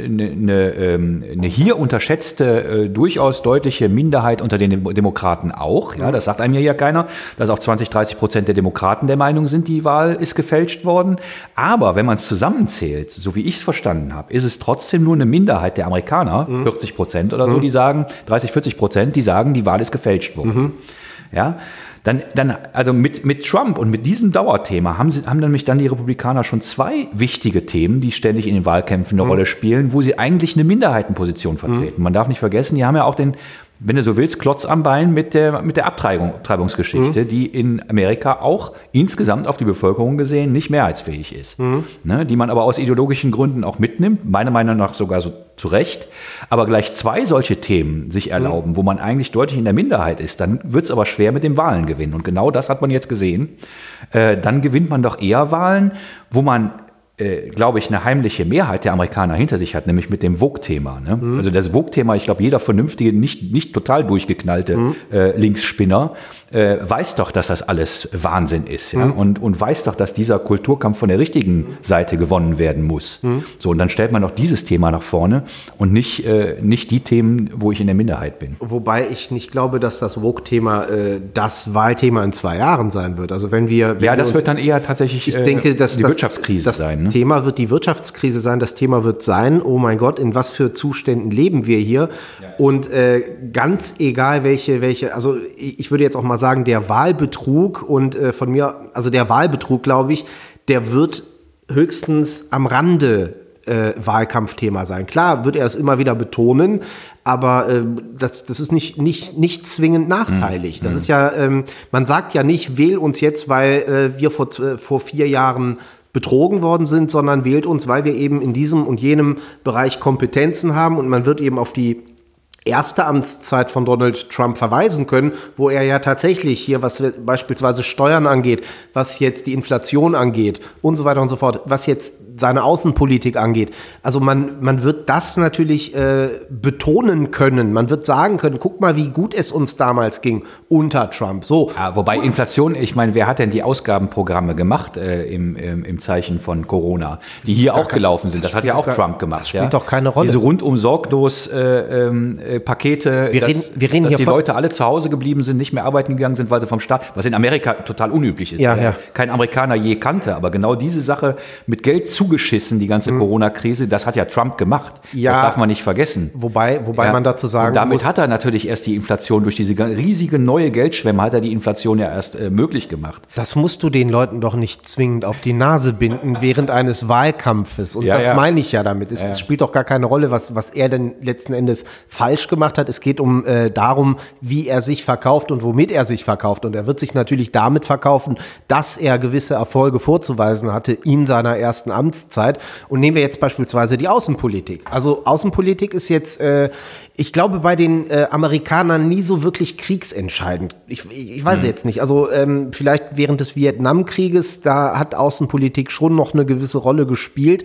eine hier unterschätzte, durchaus deutliche Minderheit unter den Demokraten auch. Ja, das sagt einem ja keiner, dass auch 20-30% der Demokraten der Meinung sind, die Wahl ist gefälscht worden. Aber wenn man es zusammenzählt, so wie ich es verstanden habe, ist es trotzdem nur eine Minderheit der Amerikaner, 40% oder so, die sagen, 30-40%, die sagen, die Wahl ist gefälscht worden. Ja. Dann, also mit Trump und mit diesem Dauerthema haben nämlich dann die Republikaner schon 2 wichtige Themen, die ständig in den Wahlkämpfen eine Rolle spielen, wo sie eigentlich eine Minderheitenposition vertreten. Man darf nicht vergessen, die haben ja auch den, wenn du so willst, Klotz am Bein mit der Abtreibungsgeschichte, die in Amerika auch insgesamt auf die Bevölkerung gesehen nicht mehrheitsfähig ist. Ne, die man aber aus ideologischen Gründen auch mitnimmt, meiner Meinung nach sogar so zu Recht, aber gleich 2 solche Themen sich erlauben, wo man eigentlich deutlich in der Minderheit ist, dann wird es aber schwer mit den Wahlen gewinnen. Und genau das hat man jetzt gesehen. Dann gewinnt man doch eher Wahlen, wo man glaube ich, eine heimliche Mehrheit der Amerikaner hinter sich hat, nämlich mit dem Vogue-Thema. Ne? Also das Vogue-Thema, ich glaube, jeder vernünftige, nicht total durchgeknallte Linksspinner weiß doch, dass das alles Wahnsinn ist. Ja? Und weiß doch, dass dieser Kulturkampf von der richtigen Seite gewonnen werden muss. So, und dann stellt man doch dieses Thema nach vorne und nicht die Themen, wo ich in der Minderheit bin. Wobei ich nicht glaube, dass das Vogue-Thema das Wahlthema in 2 Jahren sein wird. Also wenn das wird dann eher tatsächlich ich denke, dass die Wirtschaftskrise sein. Ne? Das Thema wird die Wirtschaftskrise sein. Das Thema wird sein, oh mein Gott, in was für Zuständen leben wir hier? Ja. Und ganz egal welche, also ich würde jetzt auch mal sagen, der Wahlbetrug und von mir, also der Wahlbetrug, glaube ich, der wird höchstens am Rande Wahlkampfthema sein. Klar wird er es immer wieder betonen, aber das ist nicht zwingend nachteilig. Das ist ja, man sagt ja nicht, wähl uns jetzt, weil wir vor 4 Jahren betrogen worden sind, sondern wählt uns, weil wir eben in diesem und jenem Bereich Kompetenzen haben und man wird eben auf die erste Amtszeit von Donald Trump verweisen können, wo er ja tatsächlich hier, was beispielsweise Steuern angeht, was jetzt die Inflation angeht und so weiter und so fort, was jetzt seine Außenpolitik angeht. Also man wird das natürlich betonen können. Man wird sagen können, guck mal, wie gut es uns damals ging unter Trump. So. Ja, wobei Inflation, ich meine, wer hat denn die Ausgabenprogramme gemacht im Zeichen von Corona, die hier auch gelaufen sind? Das hat ja auch Trump gemacht. Das spielt doch keine Rolle. Diese rundum sorglos Pakete, dass die Leute alle zu Hause geblieben sind, nicht mehr arbeiten gegangen sind, weil sie vom Staat, was in Amerika total unüblich ist, kein Amerikaner je kannte, aber genau diese Sache mit Geld zugeschissen, die ganze Corona-Krise, das hat ja Trump gemacht. Ja, das darf man nicht vergessen. Wobei man dazu sagen muss. Und damit hat er natürlich erst die Inflation, durch diese riesige neue Geldschwemme hat er die Inflation ja erst möglich gemacht. Das musst du den Leuten doch nicht zwingend auf die Nase binden während eines Wahlkampfes. Und das meine ich ja damit. Es spielt doch gar keine Rolle, was er denn letzten Endes falsch gemacht hat. Es geht darum, wie er sich verkauft und womit er sich verkauft. Und er wird sich natürlich damit verkaufen, dass er gewisse Erfolge vorzuweisen hatte in seiner ersten Amtszeit. Und nehmen wir jetzt beispielsweise die Außenpolitik. Also Außenpolitik ist jetzt, ich glaube, bei den Amerikanern nie so wirklich kriegsentscheidend. Ich weiß jetzt nicht. Also vielleicht während des Vietnamkrieges, da hat Außenpolitik schon noch eine gewisse Rolle gespielt.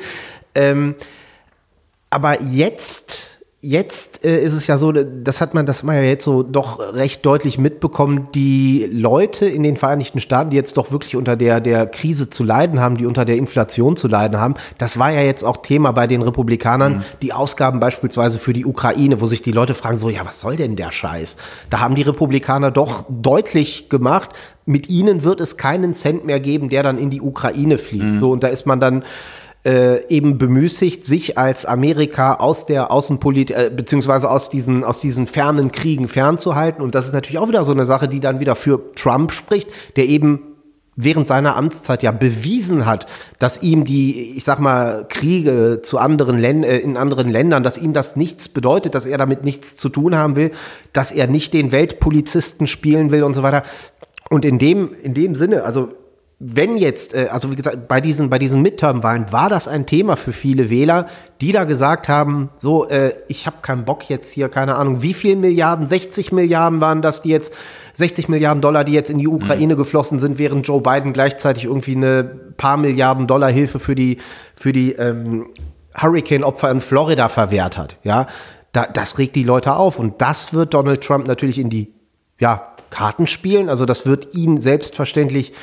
Aber jetzt ist es ja so, das hat man ja jetzt so doch recht deutlich mitbekommen, die Leute in den Vereinigten Staaten, die jetzt doch wirklich unter der Krise zu leiden haben, die unter der Inflation zu leiden haben, das war ja jetzt auch Thema bei den Republikanern, die Ausgaben beispielsweise für die Ukraine, wo sich die Leute fragen so, ja, was soll denn der Scheiß? Da haben die Republikaner doch deutlich gemacht, mit ihnen wird es keinen Cent mehr geben, der dann in die Ukraine fließt. So, und da ist man dann eben bemüßigt, sich als Amerika aus der Außenpolitik, beziehungsweise aus diesen fernen Kriegen fernzuhalten. Und das ist natürlich auch wieder so eine Sache, die dann wieder für Trump spricht, der eben während seiner Amtszeit ja bewiesen hat, dass ihm die, ich sag mal, Kriege in anderen Ländern, dass ihm das nichts bedeutet, dass er damit nichts zu tun haben will, dass er nicht den Weltpolizisten spielen will und so weiter. Und in dem Sinne, also wenn jetzt, also wie gesagt, bei diesen Midterm-Wahlen war das ein Thema für viele Wähler, die da gesagt haben, so, ich habe keinen Bock jetzt hier, keine Ahnung, wie viel Milliarden, 60 Milliarden waren das, 60 Milliarden Dollar, die jetzt in die Ukraine geflossen sind, während Joe Biden gleichzeitig irgendwie eine paar Milliarden Dollar Hilfe für die Hurricane-Opfer in Florida verwehrt hat, ja. Das regt die Leute auf und das wird Donald Trump natürlich in die, Karten spielen, also das wird ihn selbstverständlich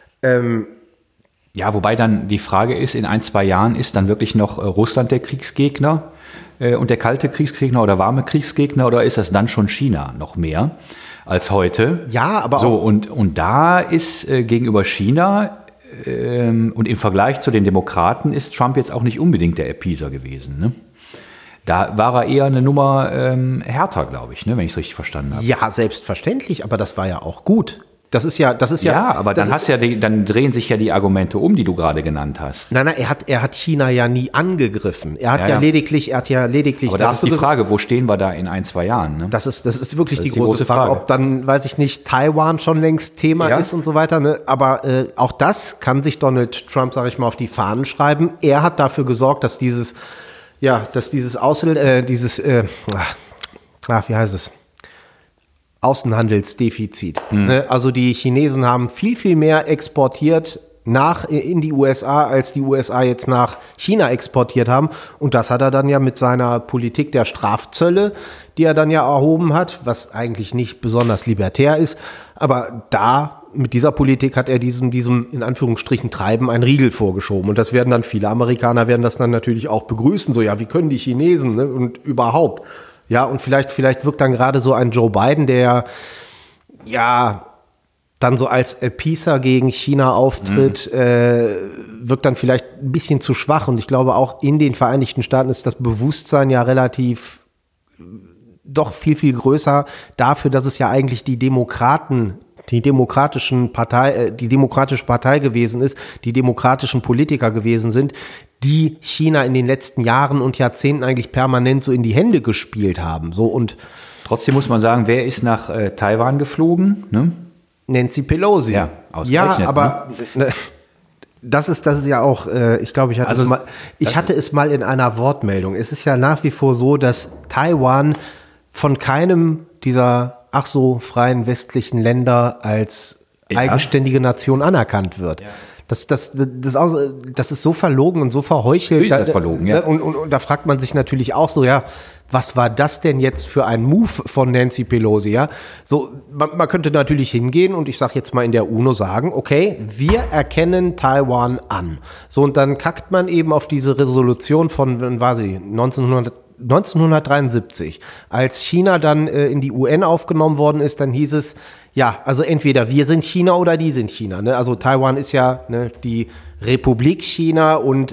wobei dann die Frage ist, in 1-2 Jahren ist dann wirklich noch Russland der Kriegsgegner und der kalte Kriegsgegner oder warme Kriegsgegner oder ist das dann schon China noch mehr als heute? Ja, aber so, und da ist gegenüber China und im Vergleich zu den Demokraten ist Trump jetzt auch nicht unbedingt der Appeaser gewesen, ne? Da war er eher eine Nummer härter, glaube ich, ne, wenn ich es richtig verstanden habe. Ja, selbstverständlich, aber das war ja auch gut. Das ist ja. Ja, aber dann drehen sich ja die Argumente um, die du gerade genannt hast. Nein, er hat China ja nie angegriffen. Er hat ja lediglich. Aber das ist die Frage, wo stehen wir da in 1-2 Jahren? Ne? Das ist wirklich die große Frage. Ob dann, weiß ich nicht, Taiwan schon längst Thema ist und so weiter. Ne? Aber auch das kann sich Donald Trump, sage ich mal, auf die Fahnen schreiben. Er hat dafür gesorgt, dass wie heißt es? Außenhandelsdefizit. Also die Chinesen haben viel, viel mehr exportiert in die USA, als die USA jetzt nach China exportiert haben. Und das hat er dann ja mit seiner Politik der Strafzölle, die er dann ja erhoben hat, was eigentlich nicht besonders libertär ist. Aber mit dieser Politik hat er diesem in Anführungsstrichen Treiben einen Riegel vorgeschoben. Und das werden dann viele Amerikaner das dann natürlich auch begrüßen. So, wie können die Chinesen, ne? Und überhaupt. Ja, und vielleicht wirkt dann gerade so ein Joe Biden, der dann so als Appeaser gegen China auftritt, wirkt dann vielleicht ein bisschen zu schwach. Und ich glaube, auch in den Vereinigten Staaten ist das Bewusstsein ja relativ doch viel, viel größer dafür, dass es ja eigentlich die demokratische Partei gewesen ist, die demokratischen Politiker gewesen sind, die China in den letzten Jahren und Jahrzehnten eigentlich permanent so in die Hände gespielt haben. So, und trotzdem muss man sagen, wer ist nach Taiwan geflogen? Ne? Nancy Pelosi. Ja, ausgerechnet. Ja, aber das ist ja auch, ich glaube, ich hatte es mal in einer Wortmeldung. Es ist ja nach wie vor so, dass Taiwan von keinem dieser ach so freien westlichen Länder als eigenständige Nation anerkannt wird. Ja. Das ist so verlogen und so verheuchelt. Ist das verlogen, ja. Und da fragt man sich natürlich auch so, ja, was war das denn jetzt für ein Move von Nancy Pelosi, ja? So, man könnte natürlich hingehen und ich sag jetzt mal in der UNO sagen, okay, wir erkennen Taiwan an. So, und dann kackt man eben auf diese Resolution von, wann war sie, 1973. Als China dann in die UN aufgenommen worden ist, dann hieß es, ja, also entweder wir sind China oder die sind China. Ne? Also Taiwan ist ja die Republik China und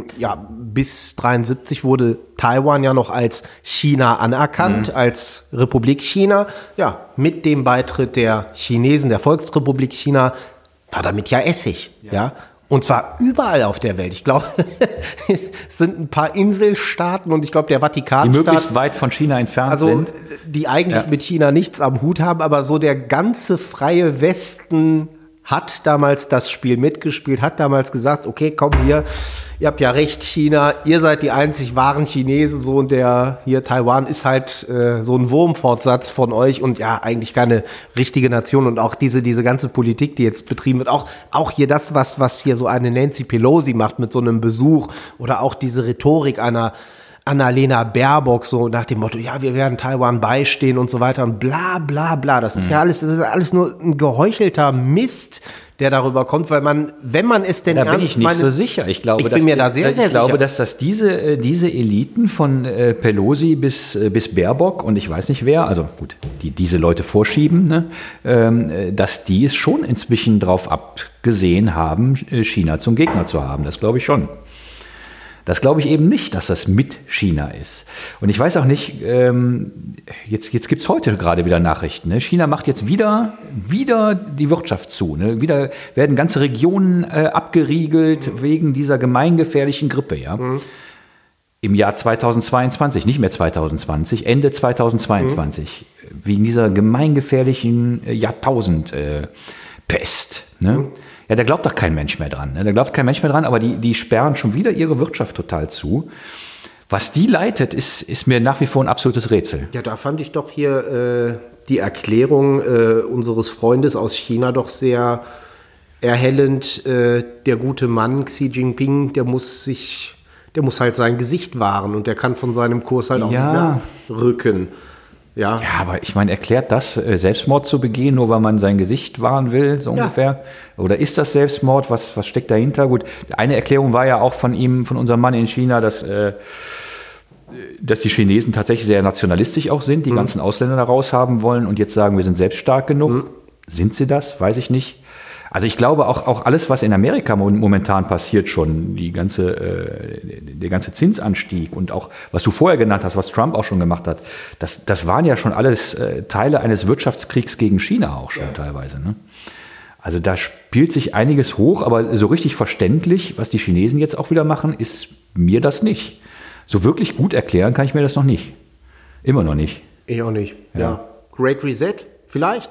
bis 73 wurde Taiwan ja noch als China anerkannt, als Republik China. Ja, mit dem Beitritt der Chinesen, der Volksrepublik China, war damit ja Essig, ja. Und zwar überall auf der Welt. Ich glaube, es sind ein paar Inselstaaten und ich glaube, der Vatikanstaat. Die möglichst weit von China entfernt sind. Die eigentlich mit China nichts am Hut haben, aber so der ganze freie Westen hat damals das Spiel mitgespielt, hat damals gesagt, okay, komm hier, ihr habt ja recht, China, ihr seid die einzig wahren Chinesen, so, und Taiwan ist halt so ein Wurmfortsatz von euch und ja, eigentlich keine richtige Nation. Und auch diese ganze Politik, die jetzt betrieben wird, auch hier das, was hier so eine Nancy Pelosi macht mit so einem Besuch, oder auch diese Rhetorik einer Annalena Baerbock, so nach dem Motto, ja, wir werden Taiwan beistehen und so weiter und bla bla bla. Das ist ja alles nur ein geheuchelter Mist, der darüber kommt, weil wenn man es denn ernst meint. Da bin ich nicht so sicher. Ich glaube, dass diese Eliten von Pelosi bis Baerbock und ich weiß nicht wer, also gut, die diese Leute vorschieben, ne, dass die es schon inzwischen drauf abgesehen haben, China zum Gegner zu haben. Das glaube ich schon. Das glaube ich eben nicht, dass das mit China ist. Und ich weiß auch nicht, jetzt gibt es heute gerade wieder Nachrichten. Ne? China macht jetzt wieder die Wirtschaft zu. Ne? Wieder werden ganze Regionen abgeriegelt wegen dieser gemeingefährlichen Grippe. Ja? Im Jahr 2022, nicht mehr 2020, Ende 2022, wegen dieser gemeingefährlichen Jahrtausendpest. Ne? Ja, da glaubt doch kein Mensch mehr dran. Ne? Da glaubt kein Mensch mehr dran, aber die sperren schon wieder ihre Wirtschaft total zu. Was die leitet, ist mir nach wie vor ein absolutes Rätsel. Ja, da fand ich doch hier die Erklärung unseres Freundes aus China doch sehr erhellend. Der gute Mann Xi Jinping, der muss halt sein Gesicht wahren und der kann von seinem Kurs halt auch nicht mehr rücken. Ja, aber ich meine, erklärt das, Selbstmord zu begehen, nur weil man sein Gesicht wahren will, so ungefähr? Oder ist das Selbstmord? Was steckt dahinter? Gut, eine Erklärung war ja auch von unserem Mann in China, dass die Chinesen tatsächlich sehr nationalistisch auch sind, die ganzen Ausländer da raus haben wollen und jetzt sagen, wir sind selbst stark genug. Sind sie das? Weiß ich nicht. Also ich glaube auch alles, was in Amerika momentan passiert schon, der ganze Zinsanstieg und auch, was du vorher genannt hast, was Trump auch schon gemacht hat, das waren ja schon alles Teile eines Wirtschaftskriegs gegen China auch schon teilweise. Ne? Also da spielt sich einiges hoch, aber so richtig verständlich, was die Chinesen jetzt auch wieder machen, ist mir das nicht. So wirklich gut erklären kann ich mir das noch nicht. Immer noch nicht. Ich auch nicht. Ja. Great Reset? Vielleicht?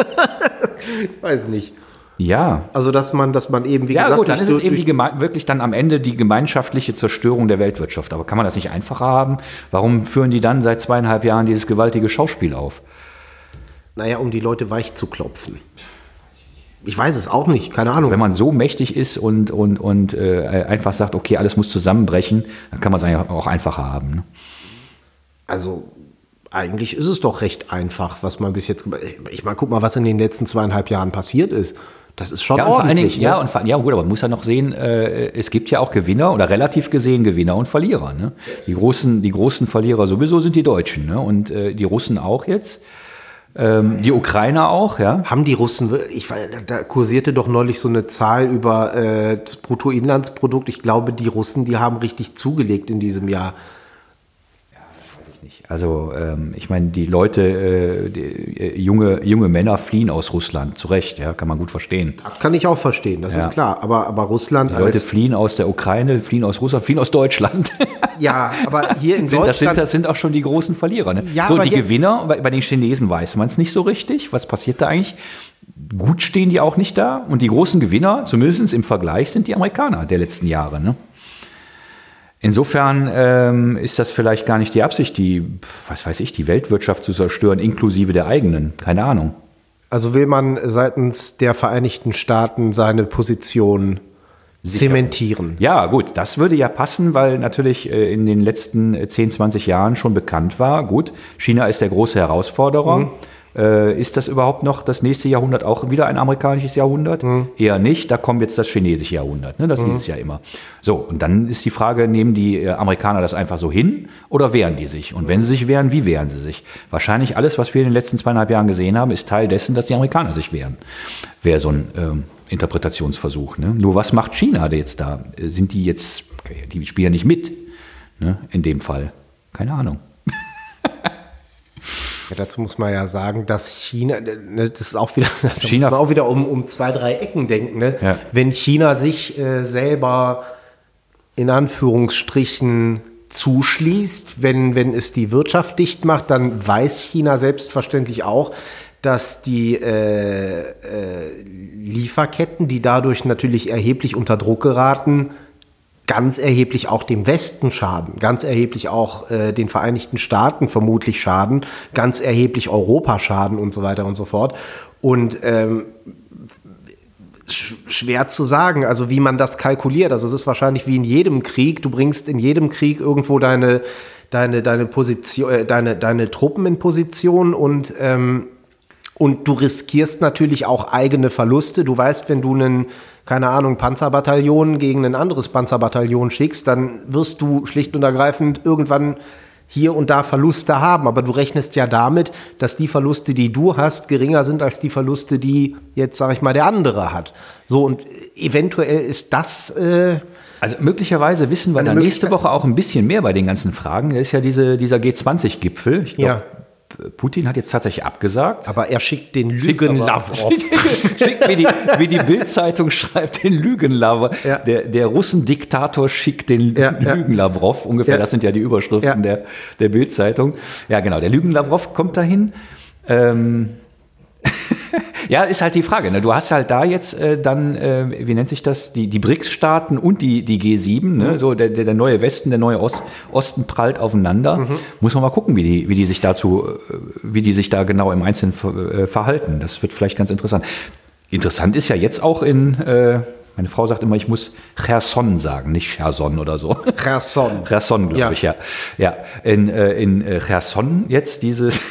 Ich weiß nicht. Ja. Also, dass man eben, wie gesagt... Ja gut, dann ist es eben wirklich dann am Ende die gemeinschaftliche Zerstörung der Weltwirtschaft. Aber kann man das nicht einfacher haben? Warum führen die dann seit 2,5 Jahren dieses gewaltige Schauspiel auf? Naja, um die Leute weich zu klopfen. Ich weiß es auch nicht, keine Ahnung. Wenn man so mächtig ist und einfach sagt, okay, alles muss zusammenbrechen, dann kann man es eigentlich auch einfacher haben. Ne? Also... Eigentlich ist es doch recht einfach, was man bis jetzt... Ich meine, guck mal, was in den letzten 2,5 Jahren passiert ist. Das ist schon ordentlich. Gut, aber man muss ja noch sehen, es gibt ja auch Gewinner oder relativ gesehen Gewinner und Verlierer. Ne? Die großen Verlierer sowieso sind die Deutschen, ne? Und die Russen auch jetzt. Die Ukrainer auch, ja. Haben die Russen, da kursierte doch neulich so eine Zahl über das Bruttoinlandsprodukt. Ich glaube, die Russen, die haben richtig zugelegt in diesem Jahr. Also ich meine, die Leute, junge Männer fliehen aus Russland, zu Recht, ja, kann man gut verstehen. Das kann ich auch verstehen, das ist klar. Aber Russland... Die Leute fliehen aus der Ukraine, fliehen aus Russland, fliehen aus Deutschland. Ja, aber hier in Deutschland... Das sind auch schon die großen Verlierer. Ne? Ja, so, die Gewinner, bei den Chinesen weiß man es nicht so richtig. Was passiert da eigentlich? Gut stehen die auch nicht da. Und die großen Gewinner, zumindest im Vergleich, sind die Amerikaner der letzten Jahre, ne? Insofern ist das vielleicht gar nicht die Absicht, die Weltwirtschaft zu zerstören, inklusive der eigenen. Keine Ahnung. Also will man seitens der Vereinigten Staaten seine Position zementieren. Ja, gut, das würde ja passen, weil natürlich in den letzten 10, 20 Jahren schon bekannt war, gut, China ist der große Herausforderer. Ist das überhaupt noch das nächste Jahrhundert auch wieder ein amerikanisches Jahrhundert? Eher nicht, da kommt jetzt das chinesische Jahrhundert, ne? Das hieß es ja immer. So, und dann ist die Frage, nehmen die Amerikaner das einfach so hin oder wehren die sich? Und wenn sie sich wehren, wie wehren sie sich? Wahrscheinlich alles, was wir in den letzten 2,5 Jahren gesehen haben, ist Teil dessen, dass die Amerikaner sich wehren. Wäre so ein Interpretationsversuch. Ne? Nur was macht China jetzt da? Sind die jetzt, die spielen ja nicht mit, ne? In dem Fall. Keine Ahnung. Ja, dazu muss man ja sagen, dass China, ne, das ist auch wieder, China muss man auch wieder um 2, 3 Ecken denken. Ne? Ja. Wenn China sich selber in Anführungsstrichen zuschließt, wenn es die Wirtschaft dicht macht, dann weiß China selbstverständlich auch, dass die Lieferketten, die dadurch natürlich erheblich unter Druck geraten, ganz erheblich auch dem Westen schaden, ganz erheblich auch den Vereinigten Staaten vermutlich schaden, ganz erheblich Europa schaden und so weiter und so fort. Und schwer zu sagen, also wie man das kalkuliert. Also es ist wahrscheinlich wie in jedem Krieg. Du bringst in jedem Krieg irgendwo deine Position, deine Truppen in Position und du riskierst natürlich auch eigene Verluste. Du weißt, wenn du einen, keine Ahnung, Panzerbataillon gegen ein anderes Panzerbataillon schickst, dann wirst du schlicht und ergreifend irgendwann hier und da Verluste haben. Aber du rechnest ja damit, dass die Verluste, die du hast, geringer sind als die Verluste, die jetzt, sag ich mal, der andere hat. So, und eventuell ist das also möglicherweise wissen wir dann nächste Woche auch ein bisschen mehr bei den ganzen Fragen. Da ist ja dieser G20-Gipfel. Ich glaube, Putin hat jetzt tatsächlich abgesagt. Aber er schickt den Lügen-Lavrov. Schickt, wie die Bild-Zeitung schreibt, den Lügen-Lavrov. Ja. Der Russendiktator schickt den Lügen-Lavrov. Ungefähr, das sind ja die Überschriften der Bild-Zeitung. Ja, genau, der Lügen-Lavrov kommt dahin. Ja, ist halt die Frage. Ne? Du hast halt da jetzt dann, wie nennt sich das, die BRICS-Staaten und die G7, ne? So der neue Westen, der neue Osten prallt aufeinander. Muss man mal gucken, wie die sich da genau im Einzelnen verhalten. Das wird vielleicht ganz interessant. Interessant ist ja jetzt auch meine Frau sagt immer, ich muss Cherson sagen, nicht Cherson oder so. Cherson. Cherson, glaube ich, ja. Ja, in Cherson jetzt dieses...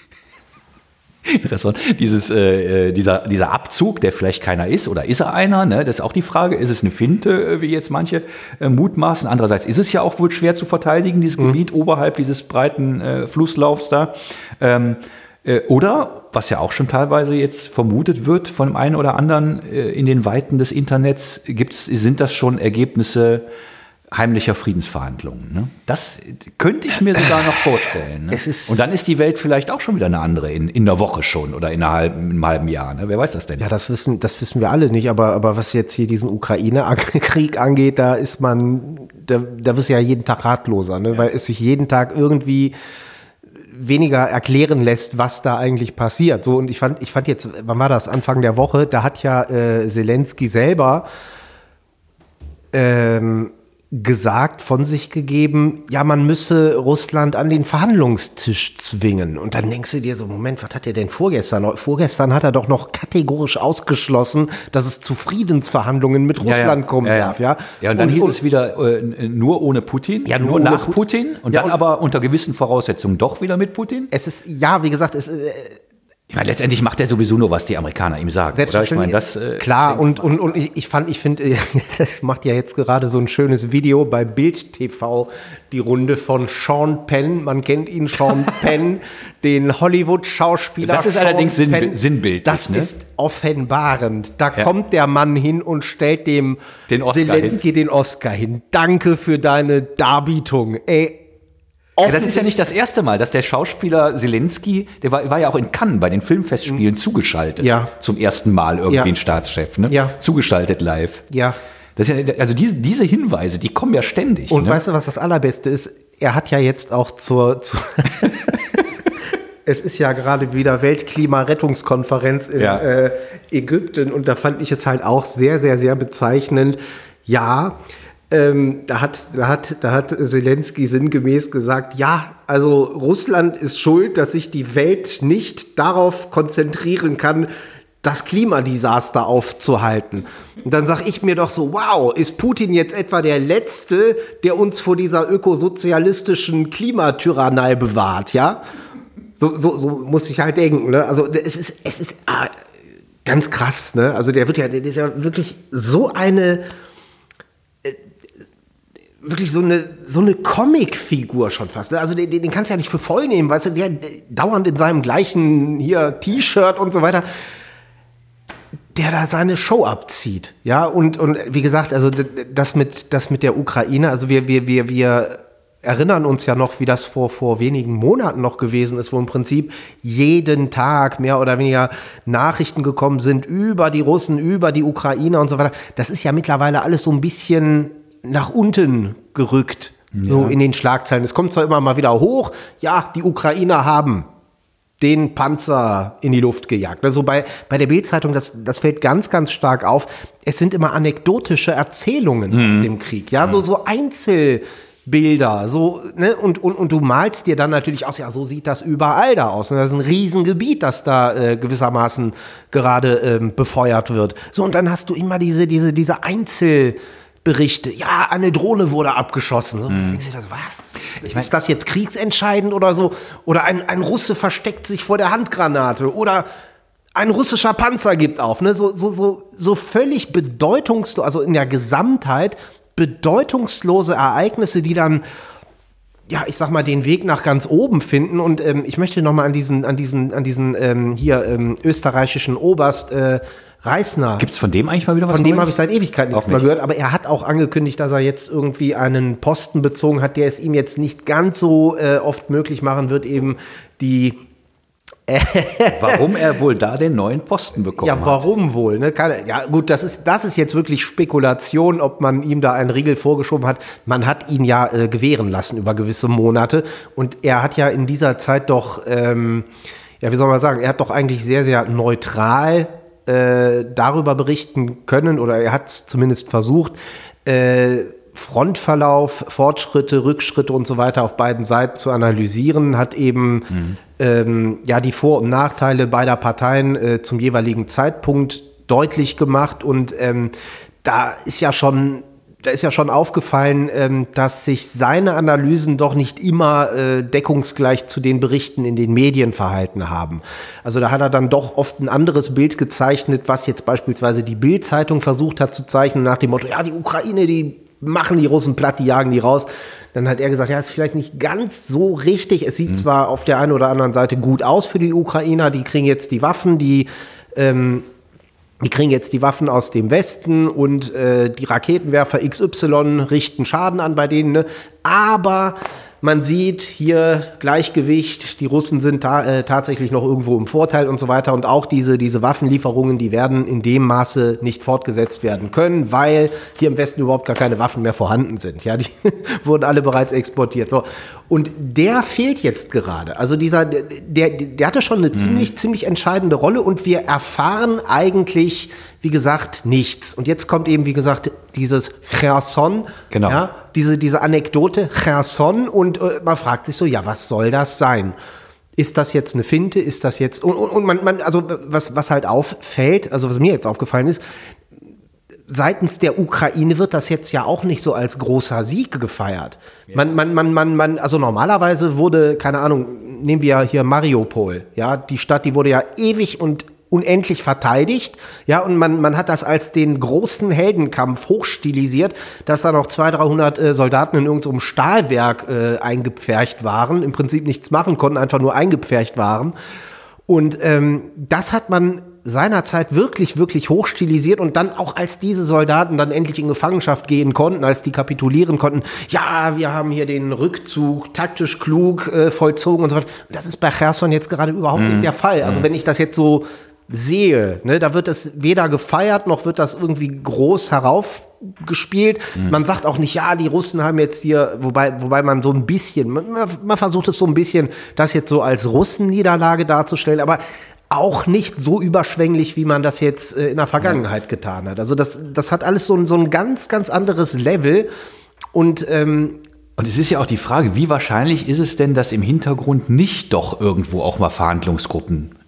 dieser Abzug, der vielleicht keiner ist, oder ist er einer? Ne? Das ist auch die Frage. Ist es eine Finte, wie jetzt manche mutmaßen? Andererseits ist es ja auch wohl schwer zu verteidigen, dieses Gebiet oberhalb dieses breiten Flusslaufs da. Oder, was ja auch schon teilweise jetzt vermutet wird von dem einen oder anderen in den Weiten des Internets, sind das schon Ergebnisse heimlicher Friedensverhandlungen. Ne? Das könnte ich mir sogar noch vorstellen. Ne? Und dann ist die Welt vielleicht auch schon wieder eine andere in einer Woche schon oder in einem halben Jahr. Ne? Wer weiß das denn? Ja, das wissen wir alle nicht. Aber was jetzt hier diesen Ukraine-Krieg angeht, da wirst du ja jeden Tag ratloser, ne? Weil es sich jeden Tag irgendwie weniger erklären lässt, was da eigentlich passiert. So, und ich fand jetzt, wann war das? Anfang der Woche, da hat ja Zelensky selber gesagt, von sich gegeben, ja, man müsse Russland an den Verhandlungstisch zwingen. Und dann denkst du dir so, Moment, was hat er denn vorgestern? Vorgestern hat er doch noch kategorisch ausgeschlossen, dass es zu Friedensverhandlungen mit Russland kommen darf. Ja, und dann hieß es wieder nur ohne Putin, nur nach Putin und dann aber unter gewissen Voraussetzungen doch wieder mit Putin? Es ist, ja, wie gesagt, ich meine, letztendlich macht er sowieso nur, was die Amerikaner ihm sagen. Selbstverständlich. Oder? Ich meine, das, klar, und ich finde, das macht ja jetzt gerade so ein schönes Video bei Bild TV die Runde von Sean Penn. Man kennt ihn, Sean Penn, den Hollywood-Schauspieler. Das ist Sean allerdings Penn. sinnbildlich. Das ist offenbarend. Da kommt der Mann hin und stellt dem Zelensky den Oscar hin. Danke für deine Darbietung. Ey, ja, das ist ja nicht das erste Mal, dass der Schauspieler Zelensky, der war ja auch in Cannes bei den Filmfestspielen zugeschaltet. Ja. Zum ersten Mal irgendwie ein Staatschef, ne? Ja. Zugeschaltet live. Ja. Das ist ja, also diese Hinweise, die kommen ja ständig. Und weißt du, was das Allerbeste ist? Er hat ja jetzt auch es ist ja gerade wieder Weltklimarettungskonferenz in Ägypten und da fand ich es halt auch sehr, sehr, sehr bezeichnend. Ja, da hat Zelensky sinngemäß gesagt, ja, also Russland ist schuld, dass sich die Welt nicht darauf konzentrieren kann, das Klimadesaster aufzuhalten. Und dann sage ich mir doch so, wow, ist Putin jetzt etwa der Letzte, der uns vor dieser ökosozialistischen Klimatyrannei bewahrt, ja? So muss ich halt denken, ne? Also es ist ganz krass, ne? Also der ist ja wirklich so eine wirklich so eine Comicfigur schon fast. Ne? Also den kannst du ja nicht für voll nehmen, weißt du, der dauernd in seinem gleichen hier T-Shirt und so weiter, der da seine Show abzieht. Ja, und wie gesagt, also das mit der Ukraine, also wir erinnern uns ja noch, wie das vor wenigen Monaten noch gewesen ist, wo im Prinzip jeden Tag mehr oder weniger Nachrichten gekommen sind über die Russen, über die Ukrainer und so weiter. Das ist ja mittlerweile alles so ein bisschen nach unten gerückt, so in den Schlagzeilen. Es kommt zwar immer mal wieder hoch, ja, die Ukrainer haben den Panzer in die Luft gejagt. Also bei der Bild-Zeitung, das fällt ganz, ganz stark auf. Es sind immer anekdotische Erzählungen aus dem Krieg, ja, so Einzelbilder, so, ne, und du malst dir dann natürlich aus, ja, so sieht das überall da aus. Das ist ein Riesengebiet, das da gewissermaßen gerade befeuert wird. So, und dann hast du immer diese Einzelberichte, ja, eine Drohne wurde abgeschossen. So, denkst du, was? Ist das jetzt kriegsentscheidend oder so? Oder ein Russe versteckt sich vor der Handgranate oder ein russischer Panzer gibt auf. Ne? So völlig bedeutungslos, also in der Gesamtheit bedeutungslose Ereignisse, die dann, ja, ich sag mal, den Weg nach ganz oben finden. Und ich möchte noch mal an diesen österreichischen Oberst Reisner. Gibt's von dem eigentlich mal wieder was? Von dem habe ich seit Ewigkeit nichts mehr gehört, aber er hat auch angekündigt, dass er jetzt irgendwie einen Posten bezogen hat, der es ihm jetzt nicht ganz so oft möglich machen wird, eben die warum er wohl da den neuen Posten bekommen hat. Ja, warum wohl? Ne? Ja, gut, das ist jetzt wirklich Spekulation, ob man ihm da einen Riegel vorgeschoben hat. Man hat ihn ja gewähren lassen über gewisse Monate und er hat ja in dieser Zeit doch, ja, wie soll man sagen, er hat doch eigentlich sehr, sehr neutral darüber berichten können, oder er hat es zumindest versucht, Frontverlauf, Fortschritte, Rückschritte und so weiter auf beiden Seiten zu analysieren, hat eben ja die Vor- und Nachteile beider Parteien zum jeweiligen Zeitpunkt deutlich gemacht und da ist ja schon aufgefallen, dass sich seine Analysen doch nicht immer deckungsgleich zu den Berichten in den Medien verhalten haben. Also da hat er dann doch oft ein anderes Bild gezeichnet, was jetzt beispielsweise die Bild-Zeitung versucht hat zu zeichnen, nach dem Motto, ja, die Ukraine, die machen die Russen platt, die jagen die raus. Dann hat er gesagt, ja, ist vielleicht nicht ganz so richtig. Es sieht zwar auf der einen oder anderen Seite gut aus für die Ukrainer, die kriegen jetzt die Waffen, die kriegen jetzt die Waffen aus dem Westen und die Raketenwerfer XY richten Schaden an bei denen. Ne? Aber man sieht hier Gleichgewicht, die Russen sind tatsächlich noch irgendwo im Vorteil und so weiter. Und auch diese Waffenlieferungen, die werden in dem Maße nicht fortgesetzt werden können, weil hier im Westen überhaupt gar keine Waffen mehr vorhanden sind. Ja, die wurden alle bereits exportiert. So. Und der fehlt jetzt gerade. Also der hatte schon eine ziemlich entscheidende Rolle und wir erfahren eigentlich, wie gesagt, nichts. Und jetzt kommt eben, wie gesagt, dieses Cherson, genau. Ja, diese Anekdote Cherson und man fragt sich so, ja, was soll das sein? Ist das jetzt eine Finte? Ist das jetzt und man also was halt auffällt, also was mir jetzt aufgefallen ist, seitens der Ukraine wird das jetzt ja auch nicht so als großer Sieg gefeiert. Ja. Also normalerweise wurde, keine Ahnung, nehmen wir hier Mariupol, ja, die Stadt, die wurde ja ewig und unendlich verteidigt, ja, und man hat das als den großen Heldenkampf hochstilisiert, dass da noch 200-300 Soldaten in irgendeinem Stahlwerk eingepfercht waren, im Prinzip nichts machen konnten, einfach nur eingepfercht waren. Und das hat man seinerzeit wirklich hochstilisiert und dann auch als diese Soldaten dann endlich in Gefangenschaft gehen konnten, als die kapitulieren konnten, ja, wir haben hier den Rückzug taktisch klug vollzogen und so weiter. Das ist bei Cherson jetzt gerade überhaupt nicht der Fall. Also wenn ich das jetzt so sehe, ne, da wird es weder gefeiert, noch wird das irgendwie groß heraufgespielt. Man sagt auch nicht, ja, die Russen haben jetzt hier, wobei man so ein bisschen, man versucht es so ein bisschen, das jetzt so als Russenniederlage darzustellen, aber auch nicht so überschwänglich, wie man das jetzt in der Vergangenheit getan hat. Also das hat alles so ein ganz, ganz anderes Level und es ist ja auch die Frage, wie wahrscheinlich ist es denn, dass im Hintergrund nicht doch irgendwo auch mal Verhandlungsgruppen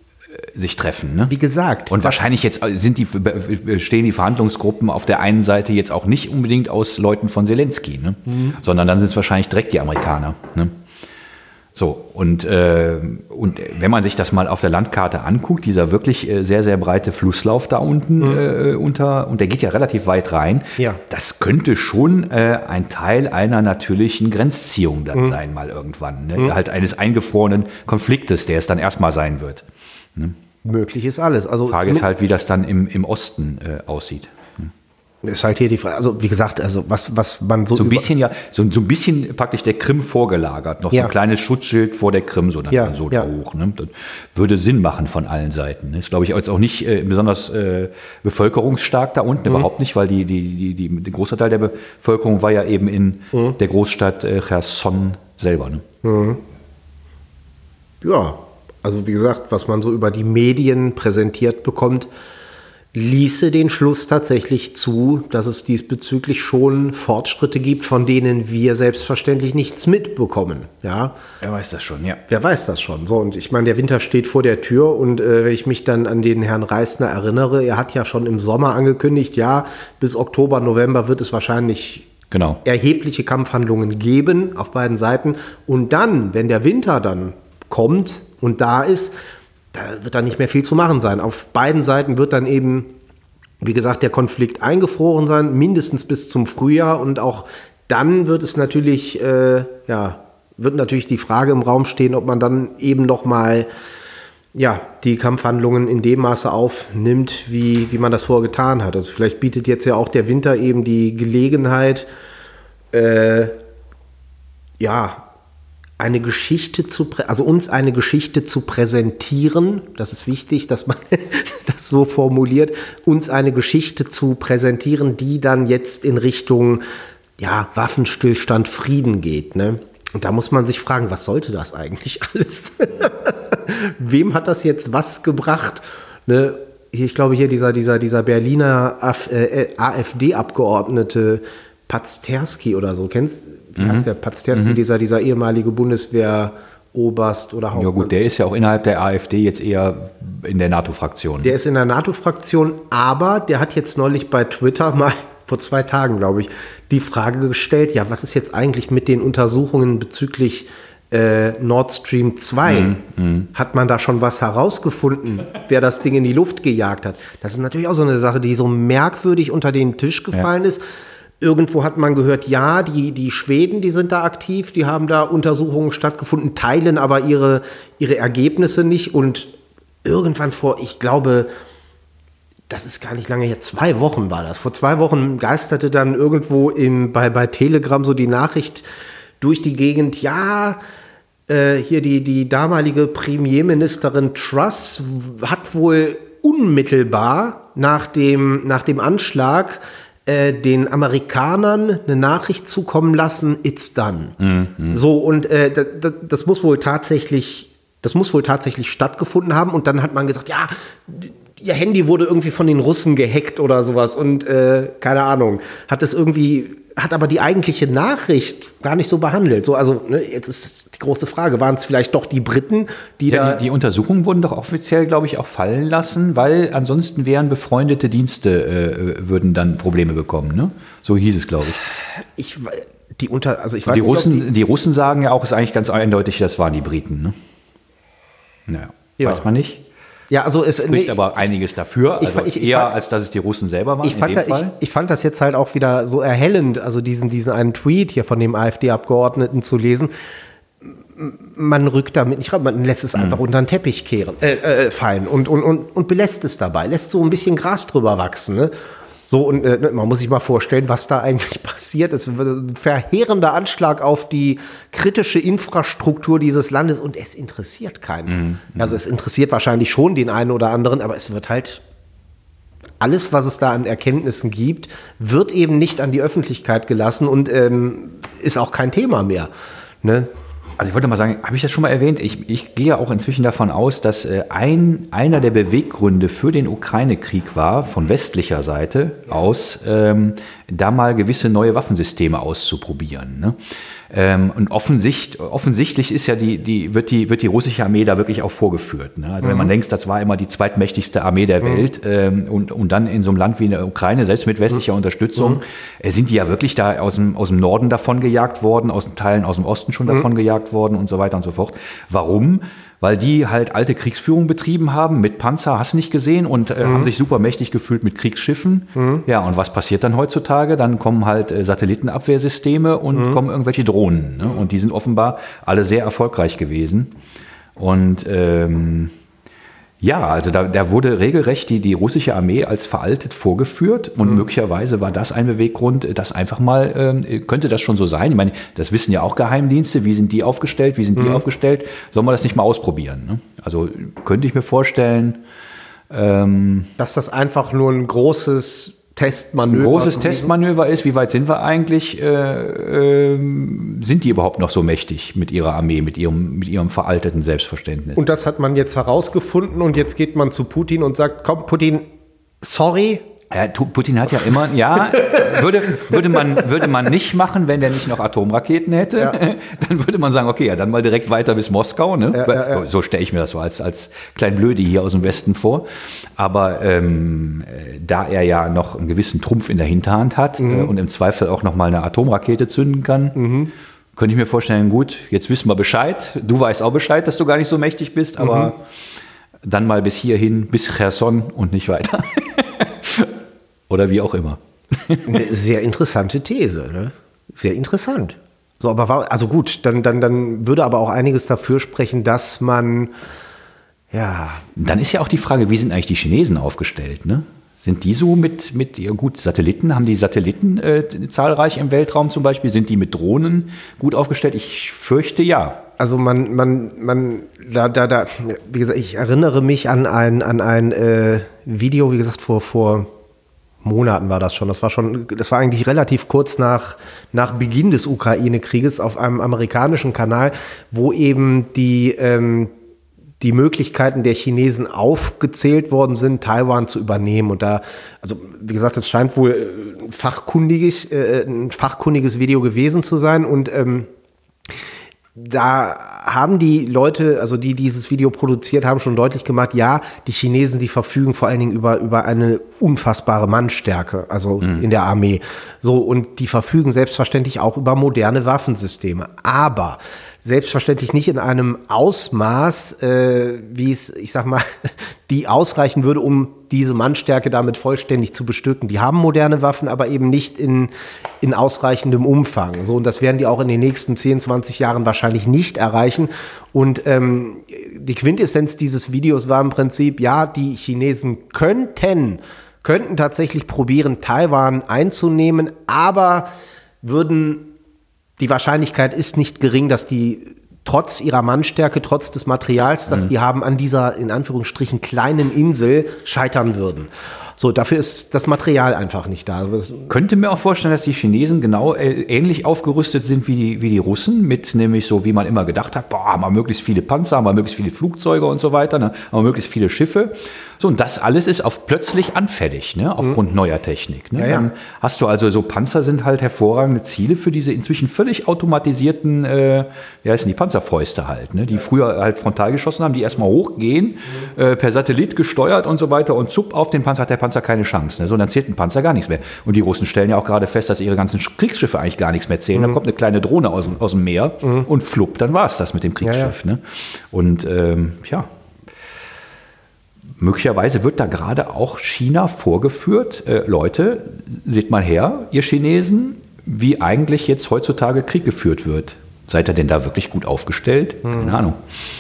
sich treffen. Ne? Wie gesagt. Und wahrscheinlich jetzt stehen die Verhandlungsgruppen auf der einen Seite jetzt auch nicht unbedingt aus Leuten von Zelensky, ne? Sondern dann sind es wahrscheinlich direkt die Amerikaner. Ne? So, und wenn man sich das mal auf der Landkarte anguckt, dieser wirklich sehr, sehr breite Flusslauf da unten und der geht ja relativ weit rein, das könnte schon ein Teil einer natürlichen Grenzziehung dann sein, mal irgendwann. Ne? Halt eines eingefrorenen Konfliktes, der es dann erstmal sein wird. Ne? Möglich ist alles. Also die Frage ist halt, wie das dann im Osten aussieht. Ist halt hier die Frage, also wie gesagt, also was man so. So ein bisschen praktisch der Krim vorgelagert, noch so ein kleines Schutzschild vor der Krim, so dann da hoch. Ne? Das würde Sinn machen von allen Seiten. Ist, glaube ich, jetzt auch nicht besonders bevölkerungsstark da unten, überhaupt nicht, weil der große Teil der Bevölkerung war ja eben in der Großstadt Cherson selber. Ne? Ja, also wie gesagt, was man so über die Medien präsentiert bekommt, ließe den Schluss tatsächlich zu, dass es diesbezüglich schon Fortschritte gibt, von denen wir selbstverständlich nichts mitbekommen. Ja? Wer weiß das schon, ja. Wer weiß das schon. So, und ich meine, der Winter steht vor der Tür und wenn ich mich dann an den Herrn Reisner erinnere, er hat ja schon im Sommer angekündigt, ja, bis Oktober, November wird es wahrscheinlich erhebliche Kampfhandlungen geben auf beiden Seiten. Und dann, wenn der Winter dann kommt und da ist, da wird dann nicht mehr viel zu machen sein. Auf beiden Seiten wird dann eben, wie gesagt, der Konflikt eingefroren sein, mindestens bis zum Frühjahr. Und auch dann wird es natürlich, wird natürlich die Frage im Raum stehen, ob man dann eben noch mal die Kampfhandlungen in dem Maße aufnimmt, wie man das vorher getan hat. Also vielleicht bietet jetzt ja auch der Winter eben die Gelegenheit, uns eine Geschichte zu präsentieren, das ist wichtig, dass man das so formuliert, uns eine Geschichte zu präsentieren, die dann jetzt in Richtung Waffenstillstand, Frieden geht. Ne? Und da muss man sich fragen, was sollte das eigentlich alles? Wem hat das jetzt was gebracht? Ne? Ich glaube hier dieser Berliner AfD-Abgeordnete Pazderski oder so, wie heißt der Pazderski, dieser ehemalige Bundeswehroberst oder Hauptmann? Ja gut, der ist ja auch innerhalb der AfD jetzt eher in der NATO-Fraktion. Der ist in der NATO-Fraktion, aber der hat jetzt neulich bei Twitter mal, vor 2 Tagen glaube ich, die Frage gestellt, was ist jetzt eigentlich mit den Untersuchungen bezüglich Nord Stream 2? Hat man da schon was herausgefunden, wer das Ding in die Luft gejagt hat? Das ist natürlich auch so eine Sache, die so merkwürdig unter den Tisch gefallen ist. Irgendwo hat man gehört, die Schweden, die sind da aktiv, die haben da Untersuchungen stattgefunden, teilen aber ihre Ergebnisse nicht. Und irgendwann ich glaube, das ist gar nicht lange her, 2 Wochen war das. Vor 2 Wochen geisterte dann irgendwo bei Telegram so die Nachricht durch die Gegend, hier die damalige Premierministerin Truss hat wohl unmittelbar nach dem Anschlag den Amerikanern eine Nachricht zukommen lassen, it's done. So, und das muss wohl tatsächlich stattgefunden haben. Und dann hat man gesagt, ihr Handy wurde irgendwie von den Russen gehackt oder sowas. Und keine Ahnung, hat aber die eigentliche Nachricht gar nicht so behandelt. So, also jetzt ist die große Frage, waren es vielleicht doch die Briten, die Untersuchungen wurden doch offiziell, glaube ich, auch fallen lassen, weil ansonsten wären befreundete Dienste würden dann Probleme bekommen. Ne? So hieß es, glaube ich. Die Russen sagen ja auch, ist eigentlich ganz eindeutig, das waren die Briten. Ne? Naja, weiß man nicht. Ja, also es spricht aber einiges dafür, als dass es die Russen selber waren. Ich fand das jetzt halt auch wieder so erhellend, also diesen einen Tweet hier von dem AfD-Abgeordneten zu lesen. Man rückt damit nicht ran, man lässt es einfach unter den Teppich fallen und belässt es dabei, lässt so ein bisschen Gras drüber wachsen. Ne? So, und man muss sich mal vorstellen, was da eigentlich passiert. Es wird ein verheerender Anschlag auf die kritische Infrastruktur dieses Landes und es interessiert keinen. Also es interessiert wahrscheinlich schon den einen oder anderen, aber es wird halt alles, was es da an Erkenntnissen gibt, wird eben nicht an die Öffentlichkeit gelassen und ist auch kein Thema mehr. Ne? Also ich wollte mal sagen, habe ich das schon mal erwähnt? Ich gehe ja auch inzwischen davon aus, dass einer der Beweggründe für den Ukraine-Krieg war, von westlicher Seite aus, da mal gewisse neue Waffensysteme auszuprobieren. Ne? Und offensichtlich ist ja wird die russische Armee da wirklich auch vorgeführt. Ne? Also wenn man denkt, das war immer die zweitmächtigste Armee der Welt und dann in so einem Land wie in der Ukraine, selbst mit westlicher Unterstützung, sind die ja wirklich da aus dem Norden davon gejagt worden, aus Teilen aus dem Osten schon davon gejagt worden und so weiter und so fort. Warum? Weil die halt alte Kriegsführung betrieben haben, mit Panzer, hast du nicht gesehen, und haben sich super mächtig gefühlt mit Kriegsschiffen. Ja, und was passiert dann heutzutage? Dann kommen halt Satellitenabwehrsysteme und kommen irgendwelche Drohnen. Ne? Und die sind offenbar alle sehr erfolgreich gewesen. Und ja, also da wurde regelrecht die russische Armee als veraltet vorgeführt, und möglicherweise war das ein Beweggrund, dass einfach mal, könnte das schon so sein? Ich meine, das wissen ja auch Geheimdienste, wie sind die aufgestellt, aufgestellt? Sollen wir das nicht mal ausprobieren? Ne? Also könnte ich mir vorstellen, dass das einfach nur ein großes Testmanöver ist. Wie weit sind wir eigentlich? Sind die überhaupt noch so mächtig mit ihrer Armee, mit ihrem veralteten Selbstverständnis? Und das hat man jetzt herausgefunden, und jetzt geht man zu Putin und sagt, komm Putin, sorry. Ja, Putin hat ja immer, würde man nicht machen, wenn der nicht noch Atomraketen hätte. Ja. Dann würde man sagen, okay, ja, dann mal direkt weiter bis Moskau. Ne? Ja. So stelle ich mir das so als klein Blödi hier aus dem Westen vor. Aber da er ja noch einen gewissen Trumpf in der Hinterhand hat und im Zweifel auch noch mal eine Atomrakete zünden kann, könnte ich mir vorstellen, gut, jetzt wissen wir Bescheid. Du weißt auch Bescheid, dass du gar nicht so mächtig bist, aber dann mal bis hierhin, bis Cherson und nicht weiter. Oder wie auch immer. Eine sehr interessante These, ne? Sehr interessant. So, aber also gut, dann würde aber auch einiges dafür sprechen, dass man, ja. Dann ist ja auch die Frage, wie sind eigentlich die Chinesen aufgestellt, ne? Sind die so mit gut, Satelliten, haben die Satelliten zahlreich im Weltraum zum Beispiel? Sind die mit Drohnen gut aufgestellt? Ich fürchte ja. Also wie gesagt, ich erinnere mich an ein Video, wie gesagt, vor Monaten war das schon. Das war eigentlich relativ kurz nach Beginn des Ukraine-Krieges auf einem amerikanischen Kanal, wo eben die Möglichkeiten der Chinesen aufgezählt worden sind, Taiwan zu übernehmen. Und da, also wie gesagt, es scheint wohl ein fachkundiges Video gewesen zu sein. Und da haben die Leute, also die dieses Video produziert haben, schon deutlich gemacht, ja, die Chinesen, die verfügen vor allen Dingen über eine unfassbare Mannstärke, also in der Armee. So, und die verfügen selbstverständlich auch über moderne Waffensysteme. Aber selbstverständlich nicht in einem Ausmaß, wie es, ich sag mal, die ausreichen würde, um diese Mannstärke damit vollständig zu bestücken. Die haben moderne Waffen, aber eben nicht in ausreichendem Umfang. So, und das werden die auch in den nächsten 10, 20 Jahren wahrscheinlich nicht erreichen. Und die Quintessenz dieses Videos war im Prinzip, ja, die Chinesen könnten tatsächlich probieren, Taiwan einzunehmen, aber die Wahrscheinlichkeit ist nicht gering, dass die trotz ihrer Mannstärke, trotz des Materials, das die haben, an dieser, in Anführungsstrichen, kleinen Insel scheitern würden. So, dafür ist das Material einfach nicht da. Könnte mir auch vorstellen, dass die Chinesen genau ähnlich aufgerüstet sind wie die Russen, mit nämlich so, wie man immer gedacht hat, haben wir möglichst viele Panzer, haben wir möglichst viele Flugzeuge und so weiter, ne? Haben wir möglichst viele Schiffe. So, und das alles ist plötzlich anfällig, ne? Aufgrund neuer Technik. Ne? Ja, ja. Dann hast du also so, Panzer sind halt hervorragende Ziele für diese inzwischen völlig automatisierten, wie heißen die, Panzerfäuste halt, ne? Die früher halt frontal geschossen haben, die erstmal hochgehen, per Satellit gesteuert und so weiter, und zupp, auf den Panzer hat der Panzer keine Chance. Ne? So, dann zählt ein Panzer gar nichts mehr. Und die Russen stellen ja auch gerade fest, dass ihre ganzen Kriegsschiffe eigentlich gar nichts mehr zählen. Dann kommt eine kleine Drohne aus dem Meer und flupp, dann war es das mit dem Kriegsschiff. Ja, ja. Ne? Und möglicherweise wird da gerade auch China vorgeführt. Leute, seht mal her, ihr Chinesen, wie eigentlich jetzt heutzutage Krieg geführt wird. Seid ihr denn da wirklich gut aufgestellt? Keine Ahnung.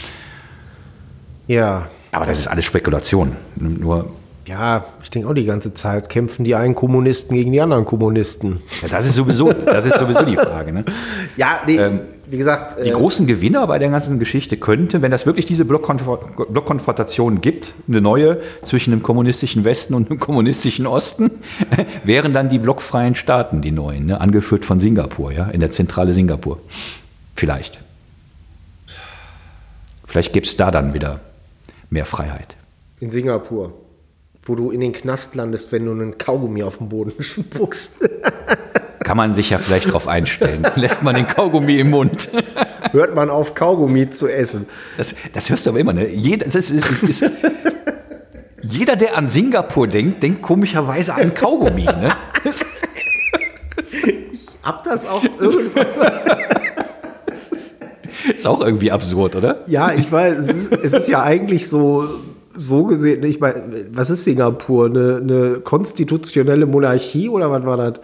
Ja. Aber das ist alles Spekulation. Nur ja, ich denke auch die ganze Zeit, kämpfen die einen Kommunisten gegen die anderen Kommunisten. Ja, das ist sowieso die Frage. Ne? Ja, wie gesagt. Die großen Gewinner bei der ganzen Geschichte könnte, wenn das wirklich diese Blockkonfrontation gibt, eine neue zwischen dem kommunistischen Westen und dem kommunistischen Osten, wären dann die blockfreien Staaten, die neuen, ne? Angeführt von Singapur, ja, in der Zentrale Singapur. Vielleicht gäbe es da dann wieder mehr Freiheit. In Singapur, wo du in den Knast landest, wenn du einen Kaugummi auf den Boden spuckst. kann man sich ja vielleicht drauf einstellen. Lässt man den Kaugummi im Mund. Hört man auf, Kaugummi zu essen. Das hörst du aber immer, ne? Jeder, der an Singapur denkt komischerweise an Kaugummi, ne? Ich hab das auch irgendwann. Ist auch irgendwie absurd, oder? Ja, ich weiß, es ist ja eigentlich so gesehen, ich meine, was ist Singapur? Eine konstitutionelle Monarchie oder was war das?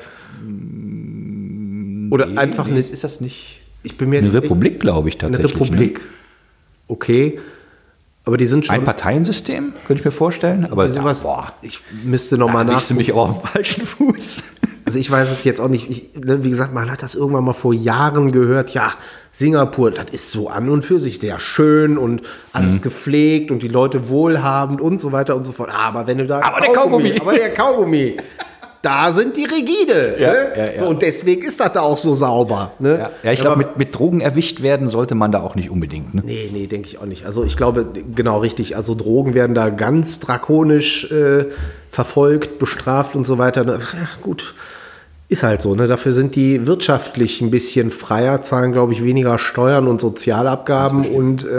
Oder einfach eine. Ist das nicht Ich bin mir eine jetzt Republik, glaube ich, tatsächlich. Eine Republik. Ne? Okay. Aber die sind schon. Ein Parteiensystem, könnte ich mir vorstellen. Aber sowas, ich müsste nochmal nachgucken. Da du mich auch auf dem falschen Fuß. Also ich weiß es jetzt auch nicht. Wie gesagt, man hat das irgendwann mal vor Jahren gehört. Ja, Singapur, das ist so an und für sich sehr schön und alles gepflegt und die Leute wohlhabend und so weiter und so fort. Aber wenn du da... Aber der Kaugummi. Da sind die rigide. Ja, ne? ja. So, und deswegen ist das da auch so sauber. Ne? Ja, ich glaube, mit Drogen erwischt werden sollte man da auch nicht unbedingt. Ne? Nee, denke ich auch nicht. Also ich glaube, genau richtig. Also Drogen werden da ganz drakonisch verfolgt, bestraft und so weiter. Ja, gut, ist halt so. Ne? Dafür sind die wirtschaftlich ein bisschen freier, zahlen, glaube ich, weniger Steuern und Sozialabgaben. Und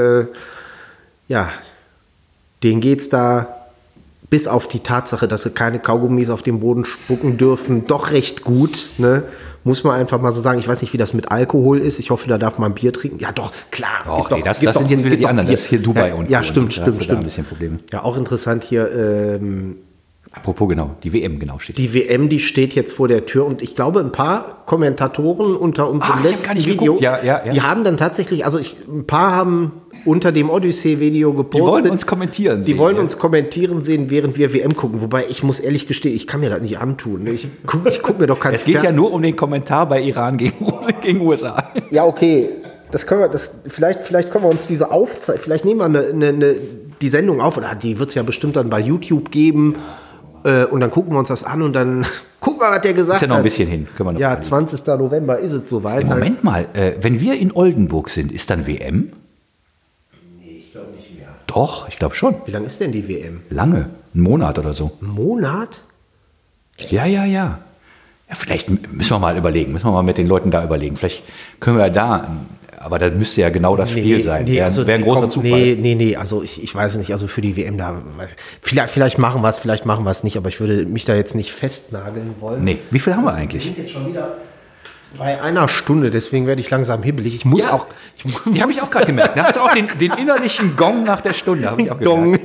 denen geht es da bis auf die Tatsache, dass sie keine Kaugummis auf den Boden spucken dürfen, doch recht gut, ne? Muss man einfach mal so sagen. Ich weiß nicht, wie das mit Alkohol ist. Ich hoffe, da darf man Bier trinken. Ja, doch, klar. Das sind jetzt wieder die anderen. Das ist hier Dubai und ja, stimmt. Da ein bisschen Probleme. Ja, auch interessant hier. Apropos, genau, die WM steht. Die WM, die steht jetzt vor der Tür und ich glaube, ein paar Kommentatoren unter unserem letzten Video, die haben dann tatsächlich, also ein paar haben unter dem Odyssey-Video gepostet. Die wollen uns kommentieren sehen. Die wollen uns kommentieren sehen, während wir WM gucken. Wobei, ich muss ehrlich gestehen, ich kann mir das nicht antun. Ich guck mir doch keinen Es geht ja nur um den Kommentar bei Iran gegen USA. Ja, okay. Vielleicht können wir uns diese Aufzeichnung, vielleicht nehmen wir die Sendung auf, oder die wird es ja bestimmt dann bei YouTube geben. Und dann gucken wir uns das an und dann gucken wir, was der gesagt hat. Ist ja noch ein bisschen hin. Können wir noch ja, 20. November ist es soweit. Moment mal, wenn wir in Oldenburg sind, ist dann WM? Nee, ich glaube nicht mehr. Doch, ich glaube schon. Wie lange ist denn die WM? Lange, einen Monat oder so. Ein Monat? Ja. Ja, vielleicht müssen wir mal mit den Leuten da überlegen. Vielleicht können wir da, aber das müsste ja genau das Spiel sein. Also, wäre ein großer Zufall. Nee, also ich weiß nicht, also für die WM da, vielleicht machen wir es nicht, aber ich würde mich da jetzt nicht festnageln wollen. Nee, wie viel haben wir eigentlich? Wir sind jetzt schon wieder bei einer Stunde, deswegen werde ich langsam hibbelig. Ich muss auch... Die habe ich auch gerade gemerkt. Da hast du auch den innerlichen Gong nach der Stunde, habe ich auch gemerkt.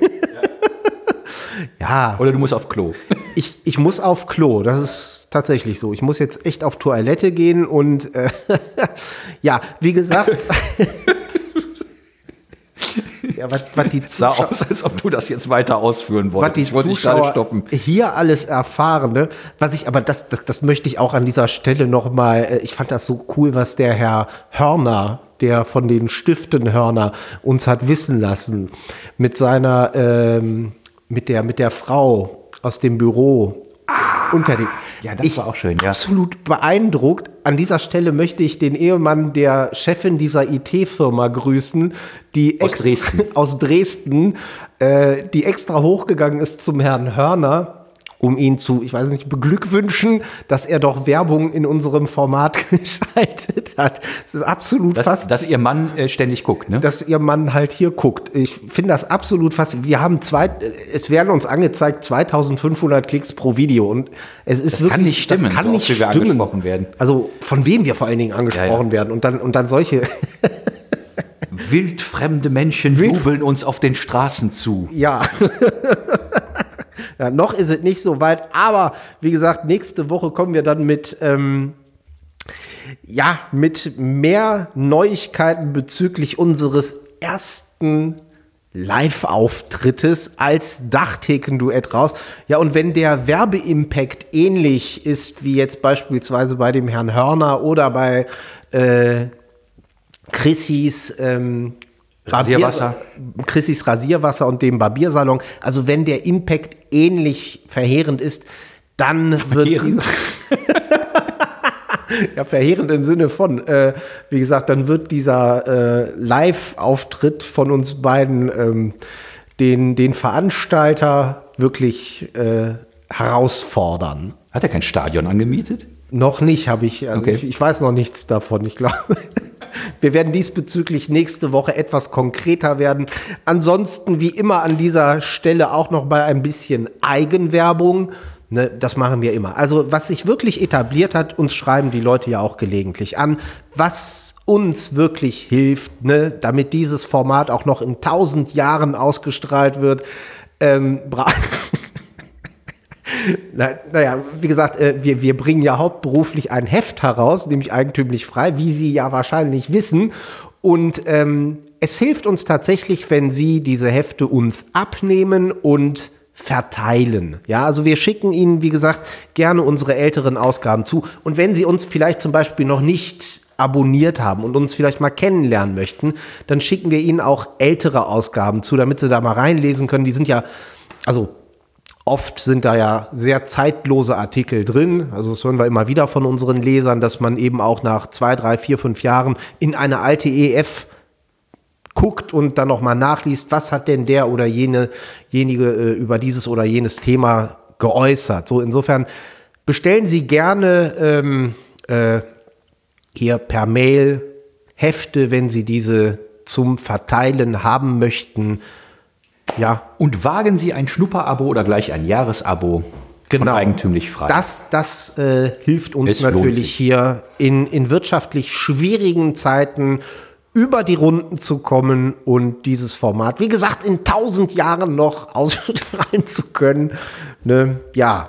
Ja. Oder du musst auf Klo. Ich muss auf Klo, das ist tatsächlich so. Ich muss jetzt echt auf Toilette gehen und ja, wie gesagt. Ja, was die Zuschauer, sah aus, als ob du das jetzt weiter ausführen wolltest. Ich wollte dich gerade stoppen. Hier alles erfahren, ne? Aber das möchte ich auch an dieser Stelle nochmal, ich fand das so cool, was der Herr Hörner, der von den Stiften Hörner, uns hat wissen lassen, mit seiner, mit der Frau aus dem Büro. Ja, das war auch schön, ja. Absolut beeindruckt. An dieser Stelle möchte ich den Ehemann der Chefin dieser IT-Firma grüßen, die aus Dresden, die extra hochgegangen ist zum Herrn Hörner, um ihn beglückwünschen, dass er doch Werbung in unserem Format geschaltet hat. Das ist absolut fast... Dass ihr Mann ständig guckt, ne? Dass ihr Mann halt hier guckt. Ich finde das absolut fast... es werden uns angezeigt 2500 Klicks pro Video und es ist das kann nicht stimmen, das kann nicht stimmen. Angesprochen werden. Also von wem wir vor allen Dingen angesprochen werden und dann solche... Wildfremde Menschen jubeln uns auf den Straßen zu. Ja. Ja, noch ist es nicht so weit, aber wie gesagt, nächste Woche kommen wir dann mit mehr Neuigkeiten bezüglich unseres ersten Live-Auftrittes als Dachtheken-Duett raus. Ja, und wenn der Werbeimpact ähnlich ist wie jetzt beispielsweise bei dem Herrn Hörner oder bei Chrissys Rasierwasser und dem Barbiersalon. Also wenn der Impact ähnlich verheerend ist, dann wird ja, verheerend im Sinne von, wie gesagt, dann wird dieser Live-Auftritt von uns beiden den Veranstalter wirklich herausfordern. Hat er kein Stadion angemietet? Noch nicht, habe ich. Also Okay. ich weiß noch nichts davon, ich glaube. Wir werden diesbezüglich nächste Woche etwas konkreter werden. Ansonsten, wie immer an dieser Stelle auch noch mal ein bisschen Eigenwerbung. Ne, das machen wir immer. Also was sich wirklich etabliert hat, uns schreiben die Leute ja auch gelegentlich an, was uns wirklich hilft, ne, damit dieses Format auch noch in 1000 Jahren ausgestrahlt wird. Naja, wie gesagt, wir bringen ja hauptberuflich ein Heft heraus, nämlich Eigentümlich Frei, wie Sie ja wahrscheinlich wissen. Und es hilft uns tatsächlich, wenn Sie diese Hefte uns abnehmen und verteilen. Ja, also wir schicken Ihnen, wie gesagt, gerne unsere älteren Ausgaben zu. Und wenn Sie uns vielleicht zum Beispiel noch nicht abonniert haben und uns vielleicht mal kennenlernen möchten, dann schicken wir Ihnen auch ältere Ausgaben zu, damit Sie da mal reinlesen können. Die sind ja, also oft sind da ja sehr zeitlose Artikel drin. Also das hören wir immer wieder von unseren Lesern, dass man eben auch nach 2, 3, 4, 5 Jahren in eine alte EF guckt und dann nochmal nachliest, was hat denn der oder jenige über dieses oder jenes Thema geäußert. So, insofern bestellen Sie gerne hier per Mail Hefte, wenn Sie diese zum Verteilen haben möchten. Ja. Und wagen Sie ein Schnupperabo oder gleich ein Jahresabo von Eigentümlich Frei. Das hilft uns Es lohnt natürlich sich. hier in wirtschaftlich schwierigen Zeiten über die Runden zu kommen und dieses Format, wie gesagt, in 1000 Jahren noch ausstrahlen zu können. Ne? Ja.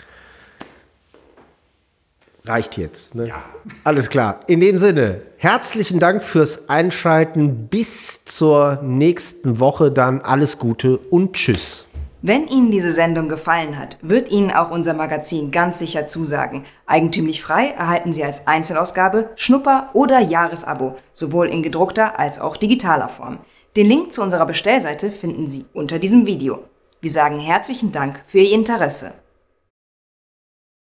Reicht jetzt. Ne? Ja. Alles klar. In dem Sinne, herzlichen Dank fürs Einschalten. Bis zur nächsten Woche dann. Alles Gute und tschüss. Wenn Ihnen diese Sendung gefallen hat, wird Ihnen auch unser Magazin ganz sicher zusagen. Eigentümlich Frei erhalten Sie als Einzelausgabe, Schnupper- oder Jahresabo, sowohl in gedruckter als auch digitaler Form. Den Link zu unserer Bestellseite finden Sie unter diesem Video. Wir sagen herzlichen Dank für Ihr Interesse.